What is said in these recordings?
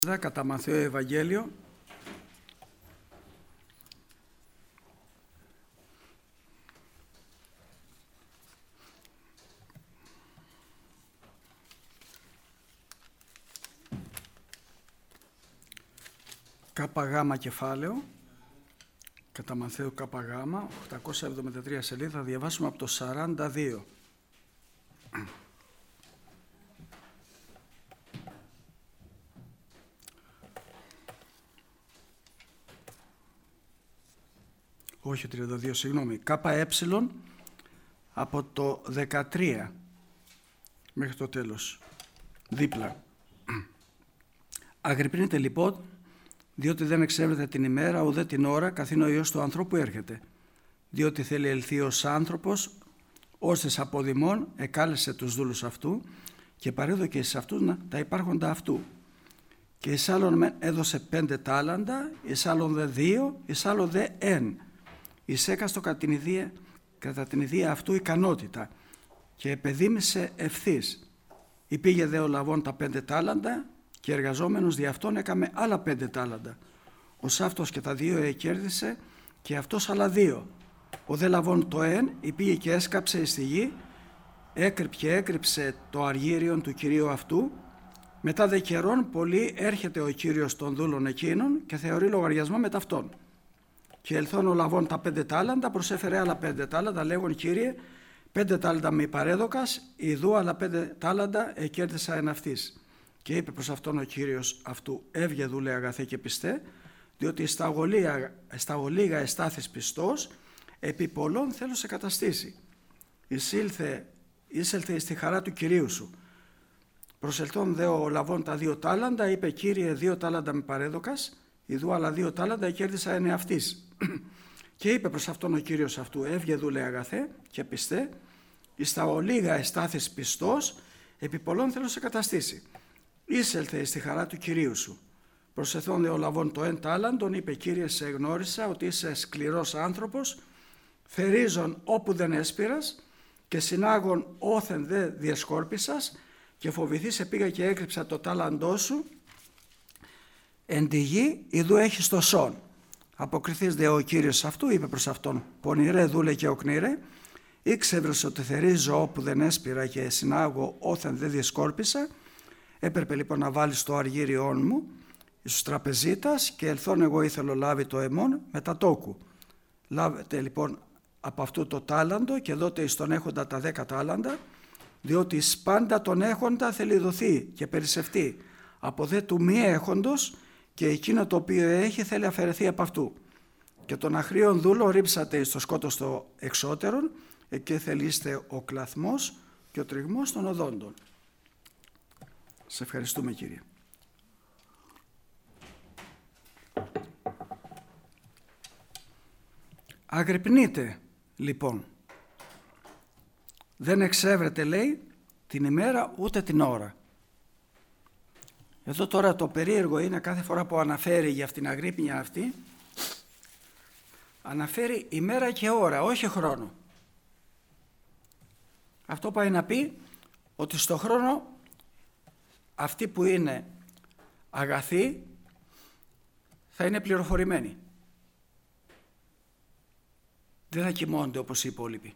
Κατά Μαθαίο Ευαγγέλιο, ΚΓ κεφάλαιο, κατά Μαθαίο ΚΓ, 873 σελίδα, θα διαβάσουμε από το 42. Όχι 32, συγγνώμη, ΚΕ από το 13 μέχρι το τέλος, δίπλα. Αγρυπνείτε λοιπόν, διότι δεν εξέβρετε την ημέρα ουδέ την ώρα, καθήν ο Υιός του ανθρώπου έρχεται. Διότι θέλει ελθεί ως άνθρωπος, ώστες από δημών εκάλεσε τους δούλους αυτού και παρέδωκε εις αυτούς τα υπάρχοντα αυτού. Και εις άλλον μεν έδωσε 5 τάλαντα, εις άλλον δε 2, εις άλλον δε 1. Εις έκαστο κατά την ιδία αυτού ικανότητα και επεδίμησε ευθύς. Υπήγε δε ο λαβών τα 5 τάλαντα και εργαζόμενος δι' αυτόν έκαμε άλλα 5 τάλαντα. Ως αυτός και τα 2 εκέρδισε και αυτός άλλα 2. Ο δε λαβών το 1 υπήγε και έσκαψε εις τη γη, έκρυψε το αργύριον του κυρίου αυτού. Μετά δε καιρών πολύ έρχεται ο κύριος των δούλων εκείνων και θεωρεί λογαριασμό με ταυτόν. Και ελθόν ο λαβών τα 5 τάλαντα, προσέφερε άλλα 5 τάλαντα, λέγον Κύριε, 5 τάλαντα με παρέδωκας, ιδού άλλα 5 τάλαντα εκέρδισα εν αυτής. Και είπε προς αυτόν ο κύριος αυτού, έβγε δούλε αγαθέ και πιστέ, διότι στα ολίγα εστάθης πιστός, επί πολλών θέλω σε καταστήσει. Εισέλθε στη χαρά του κυρίου σου. Προσελθόν δε ο λαβών τα 2 τάλαντα, είπε Κύριε 2 τάλαντα με παρέδωκας, ιδού άλλα 2 τάλαντα εκέρδισα εν αυτής. Και είπε προς αυτόν ο κύριος αυτού, έβγε δούλε αγαθέ και πιστέ, εις τα ολίγα εστάθης πιστός, επί πολλών θέλω σε καταστήσει. Εισέλθε στη χαρά του κυρίου σου. Προσεθών δε ο λαβών το 1 τάλαντον, είπε Κύριε, σε γνώρισα ότι είσαι σκληρός άνθρωπος, θερίζον όπου δεν έσπηρας και συνάγων όθεν δε διασκόρπισας, και φοβηθείς πήγα και έκρυψα το τάλαντό σου εν τη γη, ιδού έχεις το σόν. Αποκριθείς δε ο κύριος αυτού, είπε προς αυτόν, πονηρέ δούλε και οκνηρέ, ήξευρες ότι θερίζω όπου δεν έσπηρα και συνάγω όθεν δεν διασκόρπισα. Έπρεπε λοιπόν να βάλεις το αργύριόν μου στους τραπεζίτας και ελθόν εγώ ήθελω λάβει το αιμόν μετά τόκου. Λάβετε λοιπόν από αυτού το τάλαντο και δώτε εις τον έχοντα τα 10 τάλαντα, διότι εις πάντα τον έχοντα θέλει δοθεί και περισσευτεί, από δε του μη έχοντος, και εκείνο το οποίο έχει θέλει αφαιρεθεί από αυτού. Και τον αχρήον δούλο ρίψατε εις το σκότος το εξώτερον, εκεί θελείστε ο κλαθμός και ο τριγμός των οδόντων. Σε ευχαριστούμε Κύριε. Αγρυπνείτε λοιπόν. Δεν εξέβρετε, λέει, την ημέρα ούτε την ώρα. Εδώ τώρα το περίεργο είναι κάθε φορά που αναφέρει για αυτήν την αγρύπνια αυτή, αναφέρει ημέρα και ώρα, όχι χρόνο. Αυτό πάει να πει ότι στο χρόνο αυτοί που είναι αγαθοί θα είναι πληροφορημένοι. Δεν θα κοιμώνται όπως οι υπόλοιποι.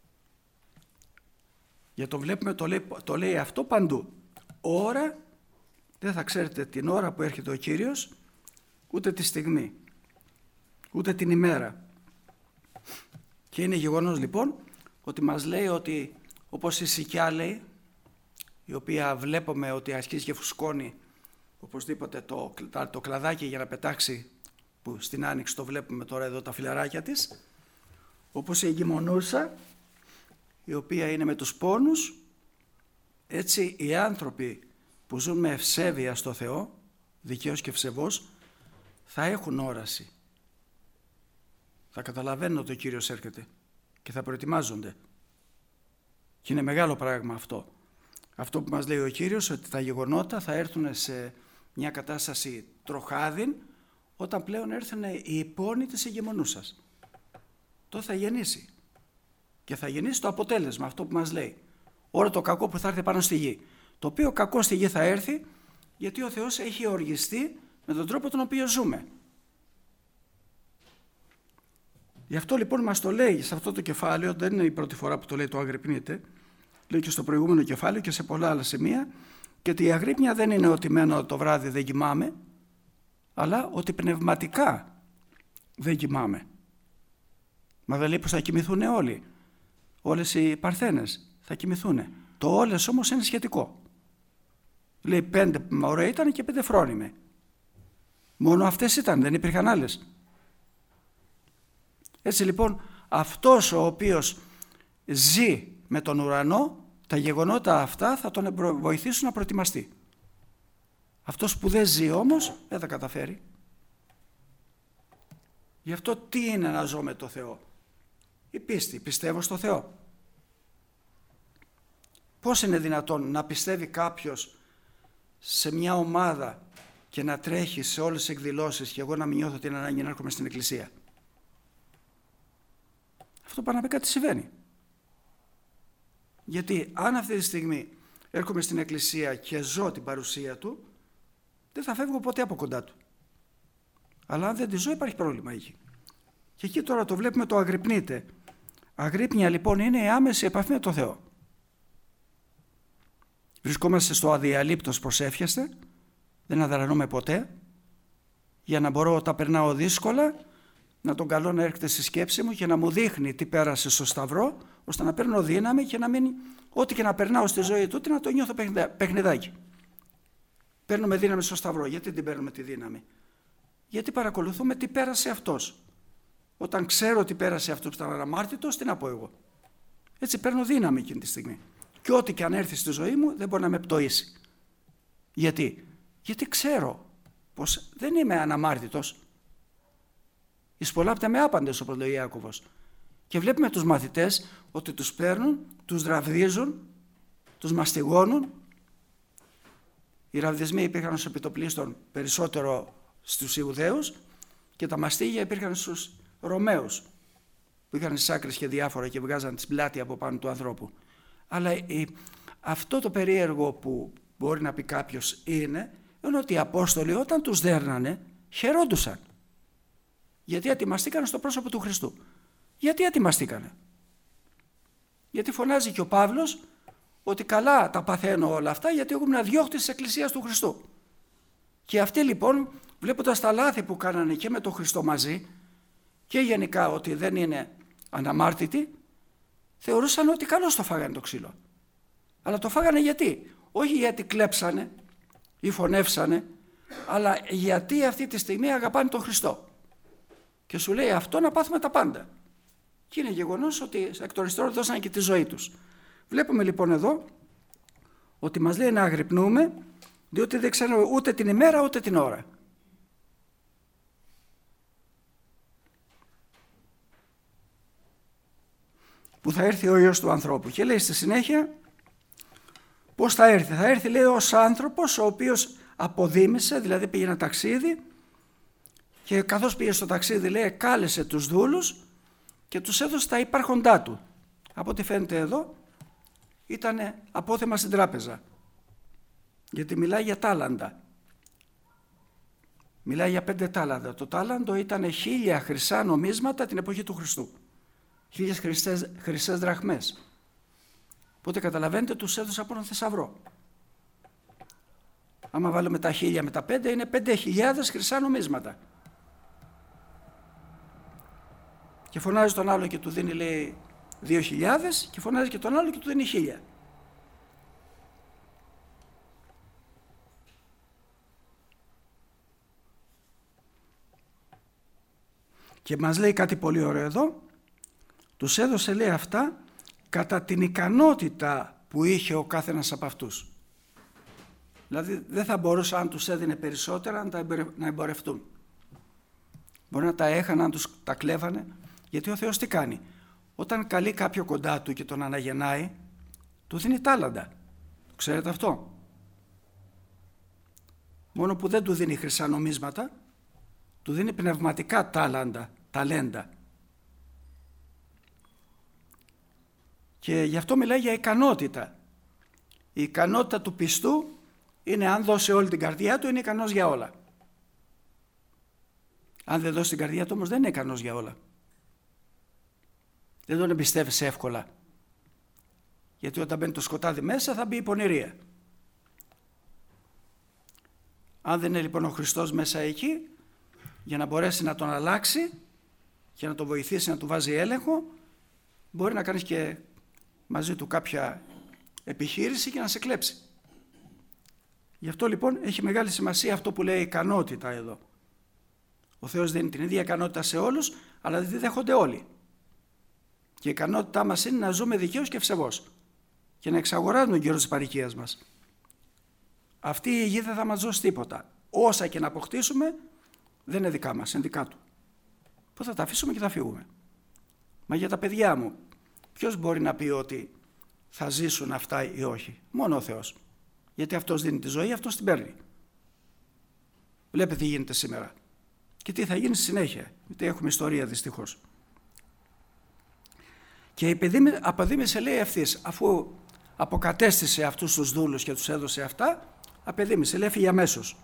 Για το βλέπουμε, το λέει αυτό παντού. Ώρα, δεν θα ξέρετε την ώρα που έρχεται ο Κύριος, ούτε τη στιγμή, ούτε την ημέρα. Και είναι γεγονός λοιπόν ότι μας λέει ότι όπως η σικιά λέει, η οποία βλέπουμε ότι αρχίζει και φουσκώνει οπωσδήποτε το κλαδάκι για να πετάξει, που στην άνοιξη το βλέπουμε τώρα εδώ τα φιλαράκια της, όπως η εγκυμονούσα, η οποία είναι με τους πόνους, έτσι οι άνθρωποι που ζουν με ευσέβεια στο Θεό, δικαίως και ευσεβώς, θα έχουν όραση. Θα καταλαβαίνουν ότι ο Κύριος έρχεται και θα προετοιμάζονται. Και είναι μεγάλο πράγμα αυτό. Αυτό που μας λέει ο Κύριος, ότι τα γεγονότα θα έρθουν σε μια κατάσταση τροχάδιν, όταν πλέον έρθουν οι πόνοι της εγκυμονούσας. Το θα γεννήσει. Και θα γεννήσει το αποτέλεσμα, αυτό που μας λέει. Όλο το κακό που θα έρθει πάνω στη γη. Το οποίο κακό στη γη θα έρθει Γιατί ο Θεός έχει οργιστεί με τον τρόπο τον οποίο ζούμε. Γι' αυτό λοιπόν μας το λέει σε αυτό το κεφάλαιο, δεν είναι η πρώτη φορά που το λέει, το αγρυπνείτε, λέει και στο προηγούμενο κεφάλαιο και σε πολλά άλλα σημεία, και ότι η αγρύπνια δεν είναι ότι μένω το βράδυ δεν κοιμάμαι, αλλά ότι πνευματικά δεν κοιμάμαι. Μα δεν λέει πως θα κοιμηθούν όλοι. Όλες οι παρθένες θα κοιμηθούν. Το όλες όμως είναι σχετικό. Λέει 5 ώρα ήταν και 5 φρόνιμε. Μόνο αυτές ήταν, δεν υπήρχαν άλλες. Έτσι λοιπόν αυτός ο οποίος ζει με τον ουρανό, τα γεγονότα αυτά θα τον βοηθήσουν να προετοιμαστεί. Αυτός που δεν ζει όμως δεν θα καταφέρει. Γι' αυτό τι είναι να ζω με το Θεό? Η πίστη, πιστεύω στο Θεό. Πώς είναι δυνατόν να πιστεύει κάποιος σε μια ομάδα και να τρέχει σε όλες τις εκδηλώσεις και εγώ να μην νιώθω την ανάγκη να έρχομαι στην εκκλησία? Αυτό πάνω να πει κάτι συμβαίνει. Γιατί αν αυτή τη στιγμή έρχομαι στην εκκλησία και ζω την παρουσία του, δεν θα φεύγω ποτέ από κοντά του. Αλλά αν δεν τη ζω υπάρχει πρόβλημα εκεί. Και εκεί τώρα το βλέπουμε, το αγρυπνείτε. Αγρύπνια λοιπόν είναι η άμεση επαφή με τον Θεό. Βρισκόμαστε στο αδιαλείπτος προσεύχεστε, δεν αδρανούμε ποτέ, για να μπορώ όταν περνάω δύσκολα να τον καλώ να έρχεται στη σκέψη μου και να μου δείχνει τι πέρασε στο σταυρό, ώστε να παίρνω δύναμη και να μην, ό,τι και να περνάω στη ζωή του, να το νιώθω παιχνιδάκι. Παίρνουμε δύναμη στο σταυρό. Γιατί την παίρνουμε τη δύναμη? Γιατί παρακολουθούμε τι πέρασε αυτός. Όταν ξέρω τι πέρασε αυτός που ήταν αναμάρτητος, τι να πω εγώ? Έτσι παίρνω δύναμη εκείνη τη στιγμή. Και ό,τι και αν έρθει στη ζωή μου δεν μπορεί να με πτωίσει. Γιατί? Γιατί ξέρω πως δεν είμαι αναμάρτητος. Εις πολλά απ' τα με άπαντες, όπως λέει ο Ιάκωβος. Και βλέπουμε τους μαθητές ότι τους παίρνουν, τους ραβδίζουν, τους μαστιγώνουν. Οι ραβδισμοί υπήρχαν ως επιτοπλίστων περισσότερο στους Ιουδαίους και τα μαστίγια υπήρχαν στους Ρωμαίους, που είχαν τις άκρες και διάφορα και βγάζαν τις πλάτη από πάνω του ανθρώπου. Αλλά αυτό το περίεργο που μπορεί να πει κάποιος είναι ότι οι Απόστολοι όταν τους δέρνανε χαιρόντουσαν. Γιατί ατιμαστήκανε στο πρόσωπο του Χριστού. Γιατί ατιμαστήκανε? Γιατί φωνάζει και ο Παύλος ότι καλά τα παθαίνω όλα αυτά, γιατί εγώ ήμουν διώχτης της Εκκλησίας του Χριστού. Και αυτοί λοιπόν, βλέποντας τα λάθη που κάνανε και με τον Χριστό μαζί και γενικά ότι δεν είναι αναμάρτητοι, θεωρούσαν ότι καλώς το φάγανε το ξύλο. Αλλά το φάγανε γιατί? Όχι γιατί κλέψανε ή φωνεύσανε, αλλά γιατί αυτή τη στιγμή αγαπάνε τον Χριστό. Και σου λέει αυτό να πάθουμε τα πάντα. Και είναι γεγονός ότι εκ των υστέρων δώσανε και τη ζωή τους. Βλέπουμε λοιπόν εδώ ότι μας λέει να αγρυπνούμε, διότι δεν ξέρουμε ούτε την ημέρα ούτε την ώρα. Που θα έρθει ο Υιός του ανθρώπου. Και λέει στη συνέχεια πώς θα έρθει. Θα έρθει, λέει, ως άνθρωπος ο οποίος αποδήμησε, δηλαδή πήγε ένα ταξίδι και καθώς πήγε στο ταξίδι, λέει, κάλεσε τους δούλους και τους έδωσε τα υπάρχοντά του. Από ό,τι φαίνεται εδώ ήταν απόθεμα στην τράπεζα, γιατί μιλάει για τάλαντα. Μιλάει για 5 τάλαντα. Το τάλαντο ήταν 1000 χρυσά νομίσματα την εποχή του Χριστού. 1000 χρυσές δραχμές. Οπότε καταλαβαίνετε, τους έδωσε από έναν θησαυρό. Άμα βάλουμε τα 1000 με τα 5 είναι 5.000 χρυσά νομίσματα. Και φωνάζει τον άλλο και του δίνει, λέει, 2.000 και φωνάζει και τον άλλο και του δίνει 1.000. Και μας λέει κάτι πολύ ωραίο εδώ. Τους έδωσε, λέει, αυτά κατά την ικανότητα που είχε ο κάθενας από αυτούς. Δηλαδή δεν θα μπορούσε, αν τους έδινε περισσότερα, να εμπορευτούν. Μπορεί να τα έχανε, αν τους τα κλέβανε. Γιατί ο Θεός τι κάνει? Όταν καλεί κάποιο κοντά του και τον αναγεννάει, του δίνει τάλαντα. Ξέρετε αυτό? Μόνο που δεν του δίνει χρυσά νομίσματα, του δίνει πνευματικά ταλέντα. Και γι' αυτό μιλάει για ικανότητα. Η ικανότητα του πιστού είναι αν δώσει όλη την καρδιά του είναι ικανός για όλα. Αν δεν δώσει την καρδιά του όμως δεν είναι ικανός για όλα. Δεν τον εμπιστεύεσαι εύκολα. Γιατί όταν μπαίνει το σκοτάδι μέσα θα μπει η πονηρία. Αν δεν είναι λοιπόν ο Χριστός μέσα εκεί, για να μπορέσει να τον αλλάξει και να τον βοηθήσει να του βάζει έλεγχο, μπορεί να κάνεις και μαζί του κάποια επιχείρηση και να σε κλέψει. Γι' αυτό λοιπόν έχει μεγάλη σημασία αυτό που λέει ικανότητα εδώ. Ο Θεός δίνει την ίδια ικανότητα σε όλους, αλλά δεν τη δέχονται όλοι. Και η ικανότητά μας είναι να ζούμε δικαίως και ευσεβώς και να εξαγοράζουμε τον καιρό της παροικίας μας. Αυτή η γη δεν θα μας δώσει τίποτα. Όσα και να αποκτήσουμε δεν είναι δικά μας, είναι δικά του. Που θα τα αφήσουμε και θα φύγουμε. Μα για τα παιδιά μου, ποιος μπορεί να πει ότι θα ζήσουν αυτά ή όχι? Μόνο ο Θεός. Γιατί αυτός δίνει τη ζωή, αυτός την παίρνει. Βλέπετε τι γίνεται σήμερα. Και τι θα γίνει στη συνέχεια. Γιατί έχουμε ιστορία δυστυχώς. Και η αποδίμησε λέει ευθύς, αφού αποκατέστησε αυτούς τους δούλους και τους έδωσε αυτά, απεδίμησε, λέει έφυγε αμέσως.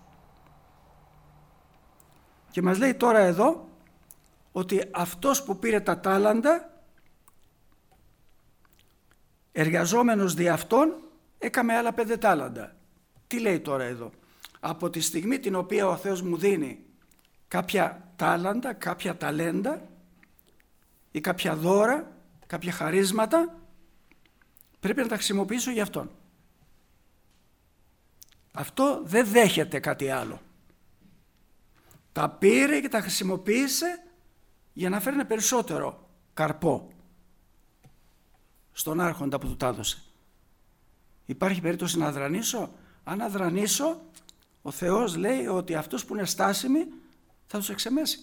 Και μας λέει τώρα εδώ ότι αυτός που πήρε τα τάλαντα, εργαζόμενος δι' αυτόν, έκαμε άλλα 5 τάλαντα. Τι λέει τώρα εδώ? Από τη στιγμή την οποία ο Θεός μου δίνει κάποια τάλαντα, κάποια ταλέντα ή κάποια δώρα, κάποια χαρίσματα, πρέπει να τα χρησιμοποιήσω για αυτόν. Αυτό δεν δέχεται κάτι άλλο. Τα πήρε και τα χρησιμοποίησε για να φέρνει περισσότερο καρπό στον άρχοντα που του τα έδωσε. Υπάρχει περίπτωση να αδρανήσω? Αν αδρανήσω, ο Θεός λέει ότι αυτούς που είναι στάσιμοι θα τους εξεμέσει.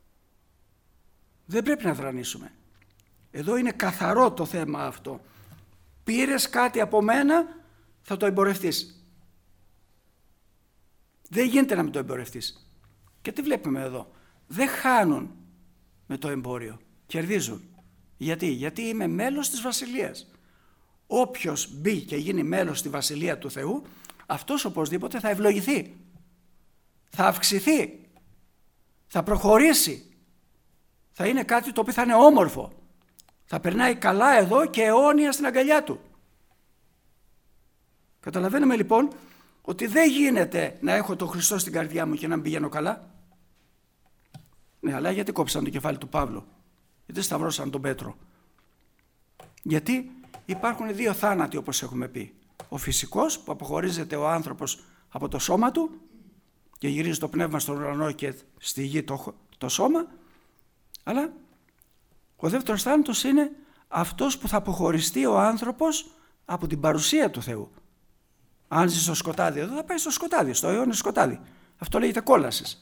Δεν πρέπει να αδρανήσουμε. Εδώ είναι καθαρό το θέμα αυτό. Πήρες κάτι από μένα, θα το εμπορευτείς. Δεν γίνεται να μην το εμπορευτείς. Και τι βλέπουμε εδώ? Δεν χάνουν με το εμπόριο, κερδίζουν. Γιατί είμαι μέλος της Βασιλείας. Όποιος μπει και γίνει μέλος στη Βασιλεία του Θεού, αυτός οπωσδήποτε θα ευλογηθεί, θα αυξηθεί, θα προχωρήσει, θα είναι κάτι το οποίο θα είναι όμορφο, θα περνάει καλά εδώ και αιώνια στην αγκαλιά του. Καταλαβαίνουμε λοιπόν ότι δεν γίνεται να έχω τον Χριστό στην καρδιά μου και να μην πηγαίνω καλά. Ναι, αλλά γιατί κόψαν το κεφάλι του Παύλου? Γιατί σταυρώσαν τον Πέτρο? Γιατί υπάρχουν 2 θάνατοι, όπως έχουμε πει. Ο φυσικός, που αποχωρίζεται ο άνθρωπος από το σώμα του και γυρίζει το πνεύμα στον ουρανό και στη γη το σώμα, αλλά ο δεύτερος θάνατος είναι αυτός που θα αποχωριστεί ο άνθρωπος από την παρουσία του Θεού. Αν ζει στο σκοτάδι εδώ, θα πάει στο σκοτάδι, στο αιώνιο σκοτάδι. Αυτό λέγεται κόλασης.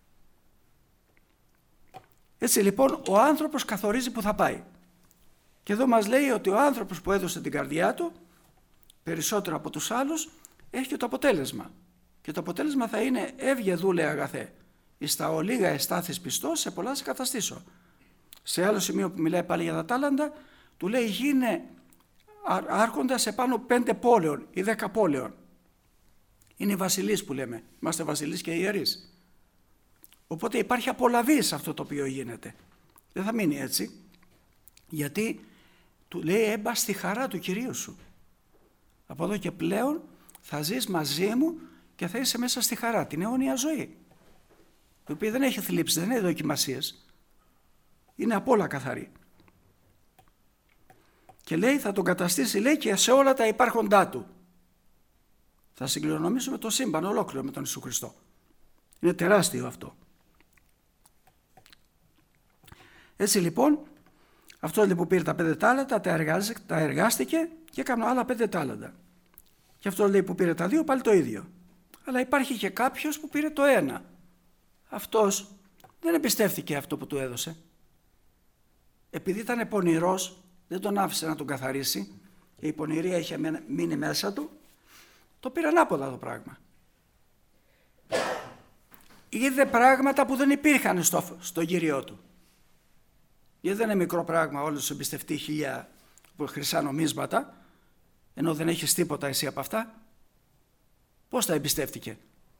Έτσι λοιπόν ο άνθρωπος καθορίζει που θα πάει. Και εδώ μας λέει ότι ο άνθρωπος που έδωσε την καρδιά του περισσότερο από τους άλλους έχει και το αποτέλεσμα. Και το αποτέλεσμα θα είναι έβγε δούλε αγαθέ. Εις τα ολίγα εστάθης πιστός, σε πολλά σε καταστήσω. Σε άλλο σημείο που μιλάει πάλι για τα τάλαντα, του λέει γίνε άρχοντα σε πάνω 5 πόλεων ή 10 πόλεων. Είναι οι βασιλείς που λέμε. Είμαστε βασιλείς και ιερείς. Οπότε υπάρχει απολαβή σε αυτό το οποίο γίνεται. Δεν θα μείνει έτσι. Γιατί του λέει έμπα στη χαρά του Κυρίου σου. Από εδώ και πλέον θα ζεις μαζί μου και θα είσαι μέσα στη χαρά, την αιώνια ζωή. Η οποία δεν έχει θλίψεις, δεν έχει δοκιμασίες. Είναι απ' όλα καθαρή. Και λέει θα τον καταστήσει λέει και σε όλα τα υπάρχοντά του. Θα συγκληρονομήσουμε το σύμπαν ολόκληρο με τον Ιησού Χριστό. Είναι τεράστιο αυτό. Έτσι λοιπόν, αυτός που πήρε τα 5 τάλαντα τα εργάστηκε και έκανε άλλα 5 τάλαντα. Και αυτός λέει που πήρε τα 2 πάλι το ίδιο. Αλλά υπάρχει και κάποιος που πήρε το 1. Αυτός δεν εμπιστεύτηκε αυτό που του έδωσε. Επειδή ήταν πονηρός, δεν τον άφησε να τον καθαρίσει και η πονηρία είχε μείνει μέσα του, το πήρε ανάποδα το πράγμα. Είδε πράγματα που δεν υπήρχαν στο Κύριό του. Γιατί δεν είναι μικρό πράγμα όλος σου εμπιστευτεί 1000 χρυσά νομίσματα, ενώ δεν έχεις τίποτα εσύ από αυτά. Πώς τα εμπιστεύτηκε?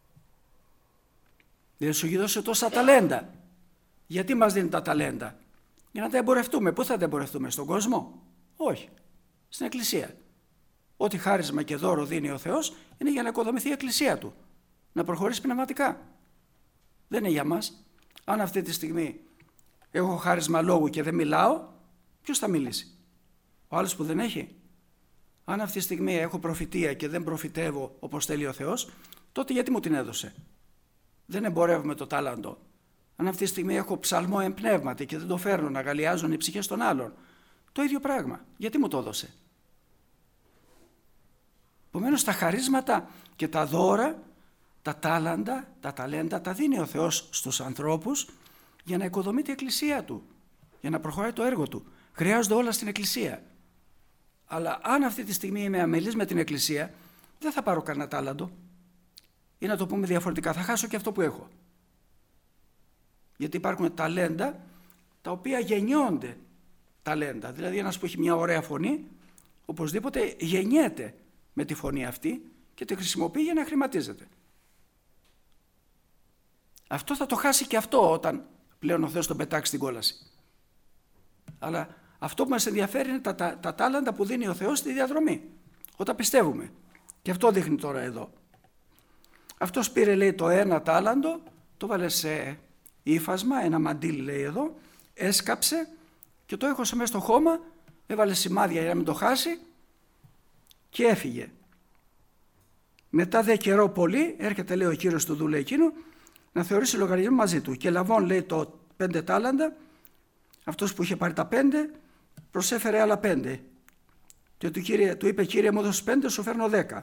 Δεν σου δώσε τόσα ταλέντα. Γιατί μας δίνει τα ταλέντα? Για να τα εμπορευτούμε. Πού θα τα εμπορευτούμε? Στον κόσμο? Όχι. Στην Εκκλησία. Ό,τι χάρισμα και δώρο δίνει ο Θεός είναι για να οικοδομηθεί η Εκκλησία Του. Να προχωρήσει πνευματικά. Δεν είναι για μας. Αν αυτή τη στιγμή έχω χάρισμα λόγου και δεν μιλάω, ποιος θα μιλήσει? Ο άλλος που δεν έχει. Αν αυτή τη στιγμή έχω προφητεία και δεν προφητεύω όπως θέλει ο Θεός, τότε γιατί μου την έδωσε? Δεν εμπορεύομαι το τάλαντο. Αν αυτή τη στιγμή έχω ψαλμό εν πνεύματι και δεν το φέρνω να αγαλιάζουν οι ψυχές των άλλων, το ίδιο πράγμα. Γιατί μου το έδωσε? Επομένως τα χαρίσματα και τα δώρα, τα ταλέντα τα δίνει ο Θεός στους ανθρώπους για να οικοδομεί την Εκκλησία Του, για να προχωράει το έργο Του. Χρειάζονται όλα στην Εκκλησία. Αλλά αν αυτή τη στιγμή είμαι αμελής με την Εκκλησία, δεν θα πάρω κανένα τάλαντο. Ή να το πούμε διαφορετικά, θα χάσω και αυτό που έχω. Γιατί υπάρχουν ταλέντα τα οποία γεννιόνται ταλέντα. Δηλαδή ένας που έχει μια ωραία φωνή, οπωσδήποτε γεννιέται με τη φωνή αυτή και τη χρησιμοποιεί για να χρηματίζεται. Αυτό θα το χάσει και αυτό όταν πλέον ο Θεός τον πετάξει στην κόλαση. Αλλά αυτό που μας ενδιαφέρει είναι τα τάλαντα που δίνει ο Θεός στη διαδρομή, όταν πιστεύουμε. Και αυτό δείχνει τώρα εδώ. Αυτός πήρε, λέει, το ένα τάλαντο, το βάλε σε ύφασμα, ένα μαντίλι λέει εδώ, έσκαψε και το έχωσε μέσα στο χώμα, έβαλε σημάδια για να μην το χάσει και έφυγε. Μετά δε καιρό πολύ έρχεται, λέει, ο κύριος του δούλου εκείνου να θεωρήσει λογαριασμό μαζί του και λαβών, λέει, το 5 τάλαντα, αυτός που είχε πάρει τα 5 προσέφερε άλλα 5 και του είπε, κύριε μου έδωσες 5, σου φέρνω 10.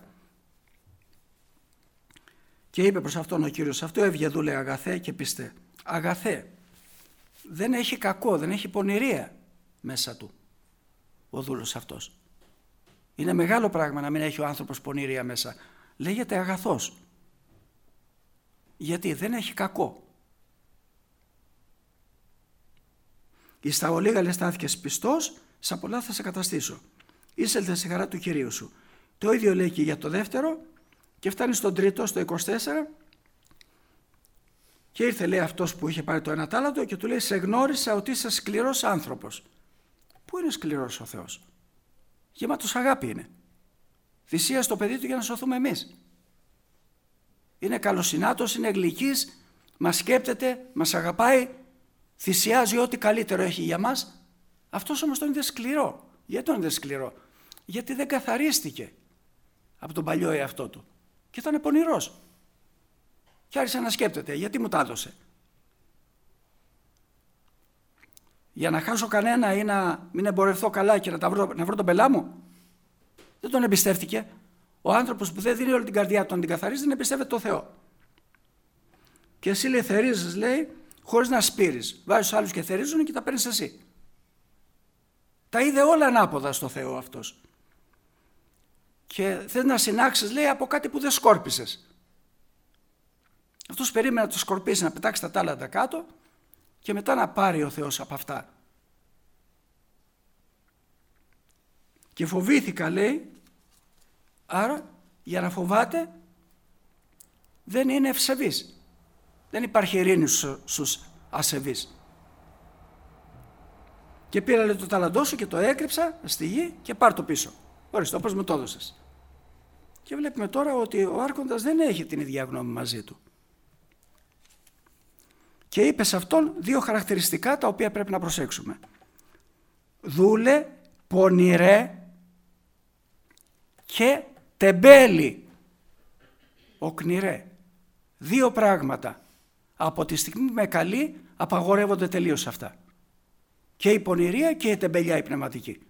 Και είπε προς αυτόν ο κύριος, αυτό έβγε δούλε αγαθέ και πιστέ. Αγαθέ. Δεν έχει κακό, δεν έχει πονηρία μέσα του ο δούλος αυτός. Είναι μεγάλο πράγμα να μην έχει ο άνθρωπος πονηρία μέσα. Λέγεται αγαθός. Γιατί δεν έχει κακό. Εις τα ολίγα λες στάθηκες πιστός, στα πολλά θα σε καταστήσω. Ήσελθε στη χαρά του Κυρίου σου. Το ίδιο λέει και για το δεύτερο και φτάνει στον τρίτο, στο 24 και ήρθε, λέει, αυτός που είχε πάρει το ένα τάλαντο και του λέει, σε γνώρισα ότι είσαι σκληρός άνθρωπος. Πού είναι σκληρός ο Θεός? Γεμάτος αγάπη είναι. Θυσία στο παιδί του για να σωθούμε εμείς. Είναι καλοσυνάτος, είναι γλυκής, μας σκέπτεται, μας αγαπάει, θυσιάζει ό,τι καλύτερο έχει για μας. Αυτός όμως τον είδε σκληρό. Γιατί τον είδε σκληρό? Γιατί δεν καθαρίστηκε από τον παλιό εαυτό του και ήταν πονηρός. Και άρχισε να σκέπτεται, γιατί μου τα έδωσε? Για να χάσω κανένα ή να μην εμπορευθώ καλά και να βρω τον πελά μου? Δεν τον εμπιστεύτηκε. Ο άνθρωπος που δεν δίνει όλη την καρδιά του να την καθαρίζει δεν εμπιστεύεται το Θεό. Και εσύ, λέει, θερίζεις, λέει, χωρίς να σπείρεις. Βάζεις τους άλλους και θερίζουν και τα παίρνεις εσύ. Τα είδε όλα ανάποδα στο Θεό αυτός. Και θες να συνάξεις, λέει, από κάτι που δεν σκόρπισες. Αυτός περίμενε να το σκορπίσει, να πετάξει τα τάλαντα κάτω και μετά να πάρει ο Θεός από αυτά. Και φοβήθηκα, λέει, άρα για να φοβάται δεν είναι ευσεβής. Δεν υπάρχει ειρήνη στους ασεβείς. Και πήρα, λέει, το τάλαντό σου και το έκρυψα στη γη και πάρ' το πίσω. Ορίστε, όπως μου το έδωσες. Και βλέπουμε τώρα ότι ο άρχοντας δεν έχει την ίδια γνώμη μαζί του. Και είπε σε αυτόν δύο χαρακτηριστικά τα οποία πρέπει να προσέξουμε. Δούλε, πονηρέ και τεμπέλη, οκνηρέ. Δύο πράγματα. Από τη στιγμή που με καλεί απαγορεύονται τελείως αυτά. Και η πονηρία και η τεμπελιά η πνευματική.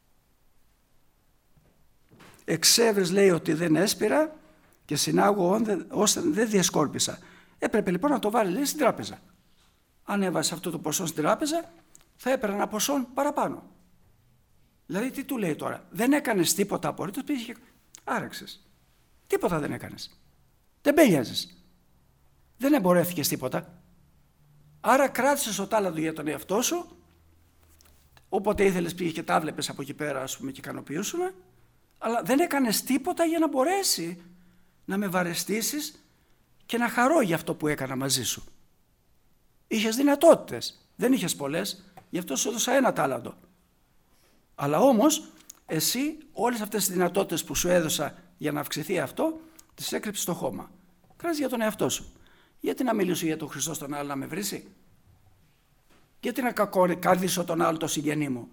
Εξέβρες, λέει, ότι δεν έσπηρα και συνάγω ώστε δεν διασκόρπισα. Έπρεπε λοιπόν να το βάλει, λέει, στην τράπεζα. Αν έβαζε αυτό το ποσό στην τράπεζα θα έπαιρνε ένα ποσό παραπάνω. Δηλαδή τι του λέει τώρα? Δεν έκανες τίποτα απολύτως, πήγες και άραξες. Τίποτα δεν έκανες. Δεν μπέλιαζες. Δεν εμπορεύτηκες τίποτα. Άρα κράτησες το τάλαντο για τον εαυτό σου. Όποτε ήθελες πήγες και τα βλέπες από εκεί πέρα, ας πούμε, και ικανοποιούσουν. Αλλά δεν έκανες τίποτα για να μπορέσει να με βαρεστήσεις και να χαρώ για αυτό που έκανα μαζί σου. Είχες δυνατότητες, δεν είχες πολλές, γι' αυτό σου έδωσα ένα τάλαντο. Αλλά όμως εσύ όλες αυτές τις δυνατότητες που σου έδωσα για να αυξηθεί αυτό, τις έκρυψες στο χώμα. Κράζεις για τον εαυτό σου. Γιατί να μιλήσω για τον Χριστό στον άλλο να με βρίσει? Γιατί να κακοκαρδίσω τον άλλο το συγγενή μου?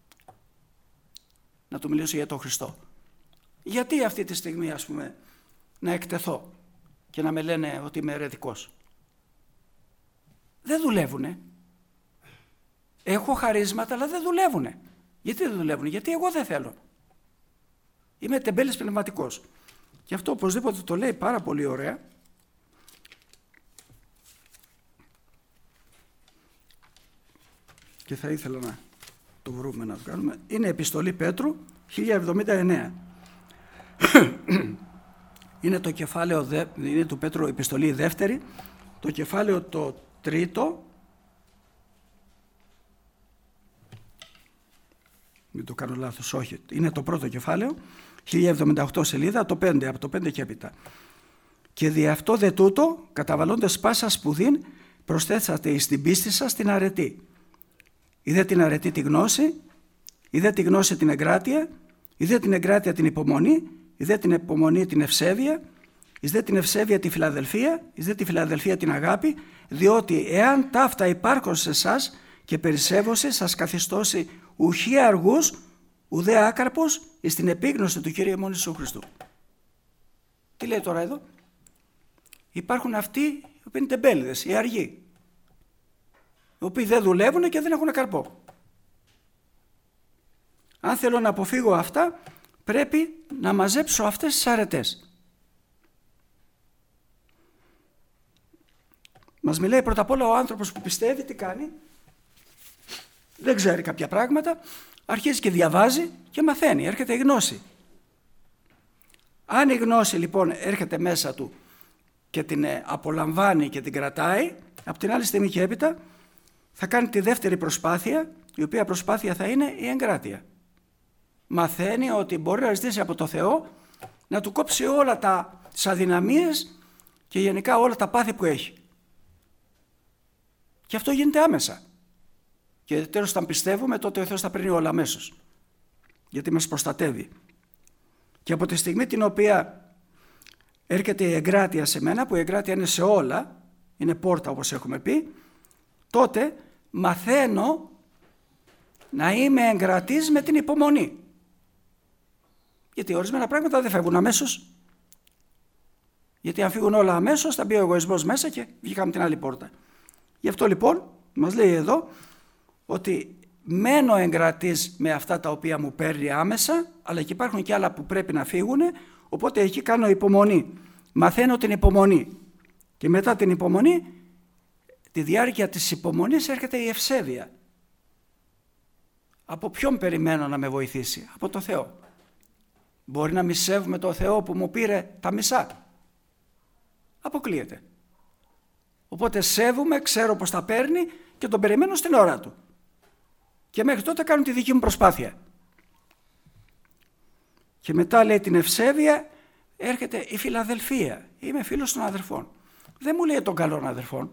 Να του μιλήσω για τον Χριστό. Γιατί αυτή τη στιγμή, ας πούμε, να εκτεθώ και να με λένε ότι είμαι αιρετικός? Δεν δουλεύουνε. Έχω χαρίσματα, αλλά δεν δουλεύουνε. Γιατί δεν δουλεύουνε? Γιατί εγώ δεν θέλω. Είμαι τεμπέλης πνευματικός. Και αυτό οπωσδήποτε το λέει πάρα πολύ ωραία. Και θα ήθελα να το βρούμε να το κάνουμε. Είναι επιστολή Πέτρου 1079. Είναι το κεφάλαιο, είναι του Πέτρου επιστολή δεύτερη, το κεφάλαιο το τρίτο. Μην το κάνω λάθος, όχι. Είναι το πρώτο κεφάλαιο, 1078 σελίδα, το 5, από το 5 και έπειτα. Και δι' αυτό δε τούτο, καταβαλλώντας πάσα σπουδήν, προσθέσατε εις την πίστη σας την αρετή. Είδε την αρετή τη γνώση, είδε τη γνώση την εγκράτεια, είδε την εγκράτεια την υπομονή, είδε την υπομονή την ευσέβεια, είδε την ευσέβεια τη φιλαδελφία, είδε τη φιλαδελφία την αγάπη, διότι εάν ταύτα υπάρχουν σε εσάς και περισσεύωση σας καθιστώσει ουχή αργούς, ουδέ άκαρπος εις την επίγνωση του Κύριου ημών Ιησού Χριστού. Τι λέει τώρα εδώ? Υπάρχουν αυτοί που είναι τεμπέληδες, οι αργοί, οι οποίοι δεν δουλεύουν και δεν έχουν καρπό. Αν θέλω να αποφύγω αυτά, πρέπει να μαζέψω αυτές τις αρετές. Μας μιλάει πρώτα απ' όλα ο άνθρωπος που πιστεύει, τι κάνει? Δεν ξέρει κάποια πράγματα, αρχίζει και διαβάζει και μαθαίνει, έρχεται η γνώση. Αν η γνώση λοιπόν έρχεται μέσα του και την απολαμβάνει και την κρατάει, από την άλλη στιγμή και έπειτα θα κάνει τη δεύτερη προσπάθεια, η οποία προσπάθεια θα είναι η εγκράτεια. Μαθαίνει ότι μπορεί να ζητήσει από το Θεό να του κόψει όλα τις αδυναμίες και γενικά όλα τα πάθη που έχει. Και αυτό γίνεται άμεσα. Και τέλος όταν πιστεύουμε, τότε ο Θεός θα παίρνει όλα αμέσως. Γιατί μας προστατεύει. Και από τη στιγμή την οποία έρχεται η εγκράτεια σε μένα, που η εγκράτεια είναι σε όλα, είναι πόρτα όπως έχουμε πει, τότε μαθαίνω να είμαι εγκρατής με την υπομονή. Γιατί ορισμένα πράγματα δεν φεύγουν αμέσως. Γιατί αν φύγουν όλα αμέσως θα μπει ο εγωισμός μέσα και βγήκαμε την άλλη πόρτα. Γι' αυτό λοιπόν μας λέει εδώ ότι μένω εγκρατής με αυτά τα οποία μου παίρνει άμεσα, αλλά και υπάρχουν και άλλα που πρέπει να φύγουν, οπότε εκεί κάνω υπομονή. Μαθαίνω την υπομονή. Και μετά την υπομονή, τη διάρκεια της υπομονής έρχεται η ευσέβεια. Από ποιον περιμένω να με βοηθήσει? Από το Θεό. Μπορεί να μη σέβομαι το Θεό που μου πήρε τα μισά? Αποκλείεται. Οπότε σέβομαι, ξέρω πως τα παίρνει και τον περιμένω στην ώρα του. Και μέχρι τότε κάνω τη δική μου προσπάθεια. Και μετά λέει την ευσέβεια, έρχεται η φιλαδελφία. Είμαι φίλος των αδερφών. Δεν μου λέει των καλών αδερφών.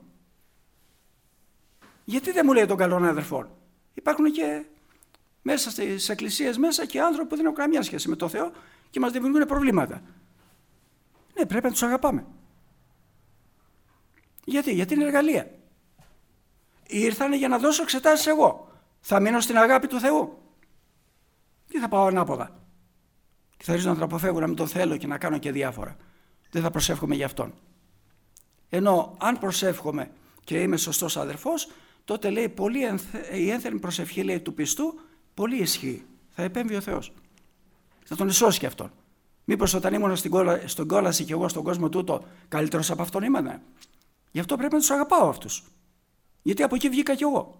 Γιατί δεν μου λέει των καλών αδερφών? Υπάρχουν και μέσα στις εκκλησίες μέσα και άνθρωποι που δεν έχουν καμία σχέση με το Θεό και μας δημιουργούν προβλήματα. Ναι, πρέπει να τους αγαπάμε. Γιατί είναι εργαλεία. Ήρθανε για να δώσω εξετάσεις εγώ. Θα μείνω στην αγάπη του Θεού? Τι θα πάω ανάποδα? Και θα ρίξω να τον αποφεύγω, να μην τον θέλω και να κάνω και διάφορα. Δεν θα προσεύχομαι για αυτόν. Ενώ αν προσεύχομαι και είμαι σωστός αδερφός, τότε λέει η ένθερμη προσευχή, λέει, του πιστού πολύ ισχύει. Θα επέμβει ο Θεός. Θα τον σώσει και αυτόν. Μήπως όταν ήμουν στον κόλαση και εγώ στον κόσμο τούτο, καλύτερος από αυτόν ήμουν? Γι' αυτό πρέπει να τους αγαπάω αυτούς. Γιατί από εκεί βγήκα κι εγώ.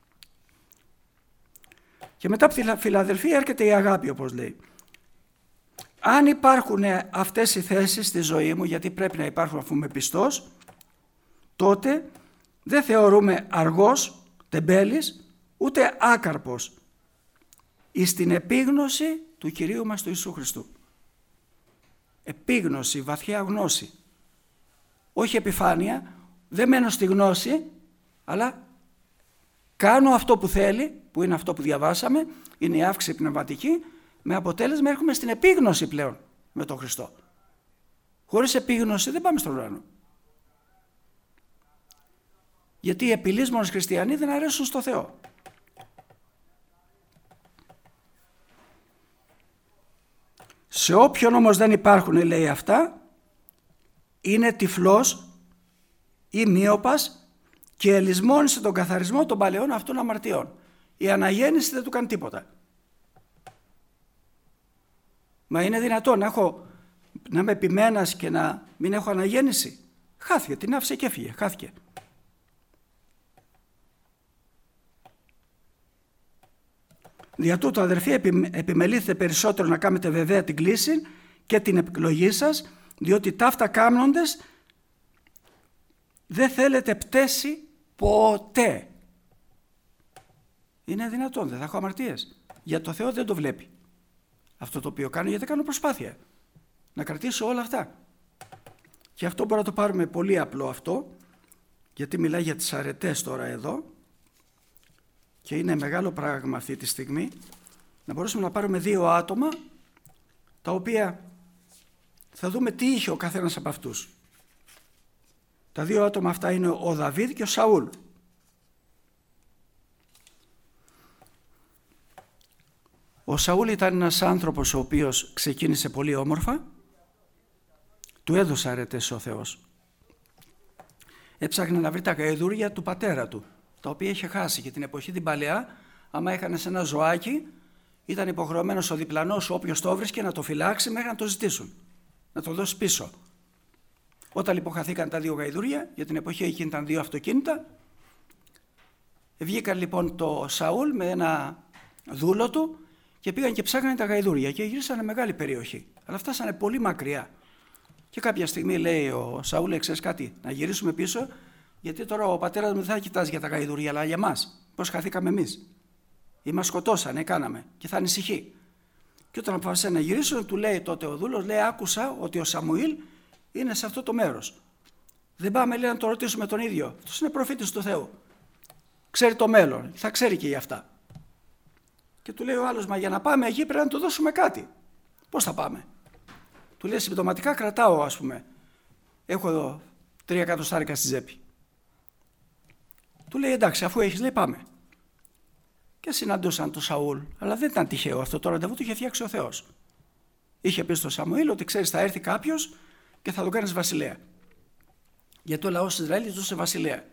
Και μετά από τη φιλαδελφία έρχεται η αγάπη, όπως λέει. Αν υπάρχουν αυτές οι θέσεις στη ζωή μου, γιατί πρέπει να υπάρχουν αφού είμαι πιστός, τότε δεν θεωρούμε αργός, τεμπέλης, ούτε άκαρπος εις την επίγνωση του Κυρίου μας του Ιησού Χριστού. επίγνωση, βαθιά γνώση. Όχι επιφάνεια, δεν μένω στη γνώση, αλλά κάνω αυτό που θέλει, που είναι αυτό που διαβάσαμε, είναι η αύξηση πνευματική, με αποτέλεσμα έρχομαι στην επίγνωση πλέον με τον Χριστό. Χωρίς επίγνωση δεν πάμε στον ουρανό. Γιατί οι επιλύσμονες χριστιανοί δεν αρέσουν στο Θεό. Σε όποιον όμως δεν υπάρχουν, λέει αυτά, είναι τυφλός ή μύοπας και ελισμόνισε τον καθαρισμό των παλαιών αυτών αμαρτιών. Η αναγέννηση δεν του κάνει τίποτα. Μα είναι δυνατόν να είμαι επιμένας και να μην έχω αναγέννηση? Χάθηκε, την άφησε και έφυγε, χάθηκε. Δια τούτο, αδερφοί, επιμελήθετε περισσότερο να κάνετε βεβαία την κλίση και την επιλογή σας, διότι ταύτα κάμνοντες δεν θέλετε πτέσει ποτέ. Είναι δυνατόν, δεν θα έχω αμαρτίες? Για το Θεό δεν το βλέπει αυτό το οποίο κάνω, γιατί κάνω προσπάθεια να κρατήσω όλα αυτά. Και αυτό μπορούμε να το πάρουμε πολύ απλό αυτό, γιατί μιλάει για τις αρετές τώρα εδώ και είναι μεγάλο πράγμα αυτή τη στιγμή να μπορέσουμε να πάρουμε δύο άτομα τα οποία θα δούμε τι είχε ο καθένας από αυτούς. Τα δύο άτομα αυτά είναι ο Δαβίδ και ο Σαούλ. Ο Σαούλ ήταν ένας άνθρωπος ο οποίος ξεκίνησε πολύ όμορφα, του έδωσε αρετές ο Θεός. Έψαχνε να βρει τα γαϊδούρια του πατέρα του, τα οποία είχε χάσει, και την εποχή την παλαιά, άμα έχανες ένα ζωάκι, ήταν υποχρεωμένος ο διπλανός, όποιος το βρίσκε, να το φυλάξει μέχρι να το ζητήσουν, να το δώσει πίσω. Όταν λοιπόν χαθήκαν τα δύο γαϊδούρια, για την εποχή εκείνη ήταν δύο αυτοκίνητα, βγήκαν λοιπόν το Σαούλ με ένα δούλο του και πήγαν και ψάχνανε τα γαϊδούρια και γύρισανε μεγάλη περιοχή, αλλά φτάσανε πολύ μακριά. Και κάποια στιγμή λέει ο Σαούλ, ξέρεις κάτι, να γυρίσουμε πίσω, γιατί τώρα ο πατέρας μου δεν θα κοιτάζει για τα γαϊδούρια, αλλά για μας. Πώς χαθήκαμε εμείς? Ή μας σκοτώσανε, κάναμε, και θα ανησυχεί. Και όταν αποφάσισαν να γυρίσουν, του λέει τότε ο δούλος, λέει, άκουσα ότι ο Σαμουήλ είναι σε αυτό το μέρος. Δεν πάμε, λέει, να το ρωτήσουμε τον ίδιο. Αυτός είναι προφήτης του Θεού. Ξέρει το μέλλον, θα ξέρει και για αυτά. Και του λέει ο άλλος, μα για να πάμε εκεί πρέπει να του δώσουμε κάτι. Πώς θα πάμε? Του λέει, συμπτωματικά κρατάω, ας πούμε. Έχω εδώ 3 εκατοστάρικα στη τσέπη. Του λέει, εντάξει, αφού έχεις, λέει, πάμε. Και συναντούσαν τον Σαούλ, αλλά δεν ήταν τυχαίο αυτό, το ραντεβού του είχε φτιάξει ο Θεός. Είχε πει στον Σαμουήλ ότι ξέρεις, θα έρθει κάποιος και θα τον κάνεις βασιλέα. Γιατί ο λαός της Ισραήλ ζούσε βασιλέα.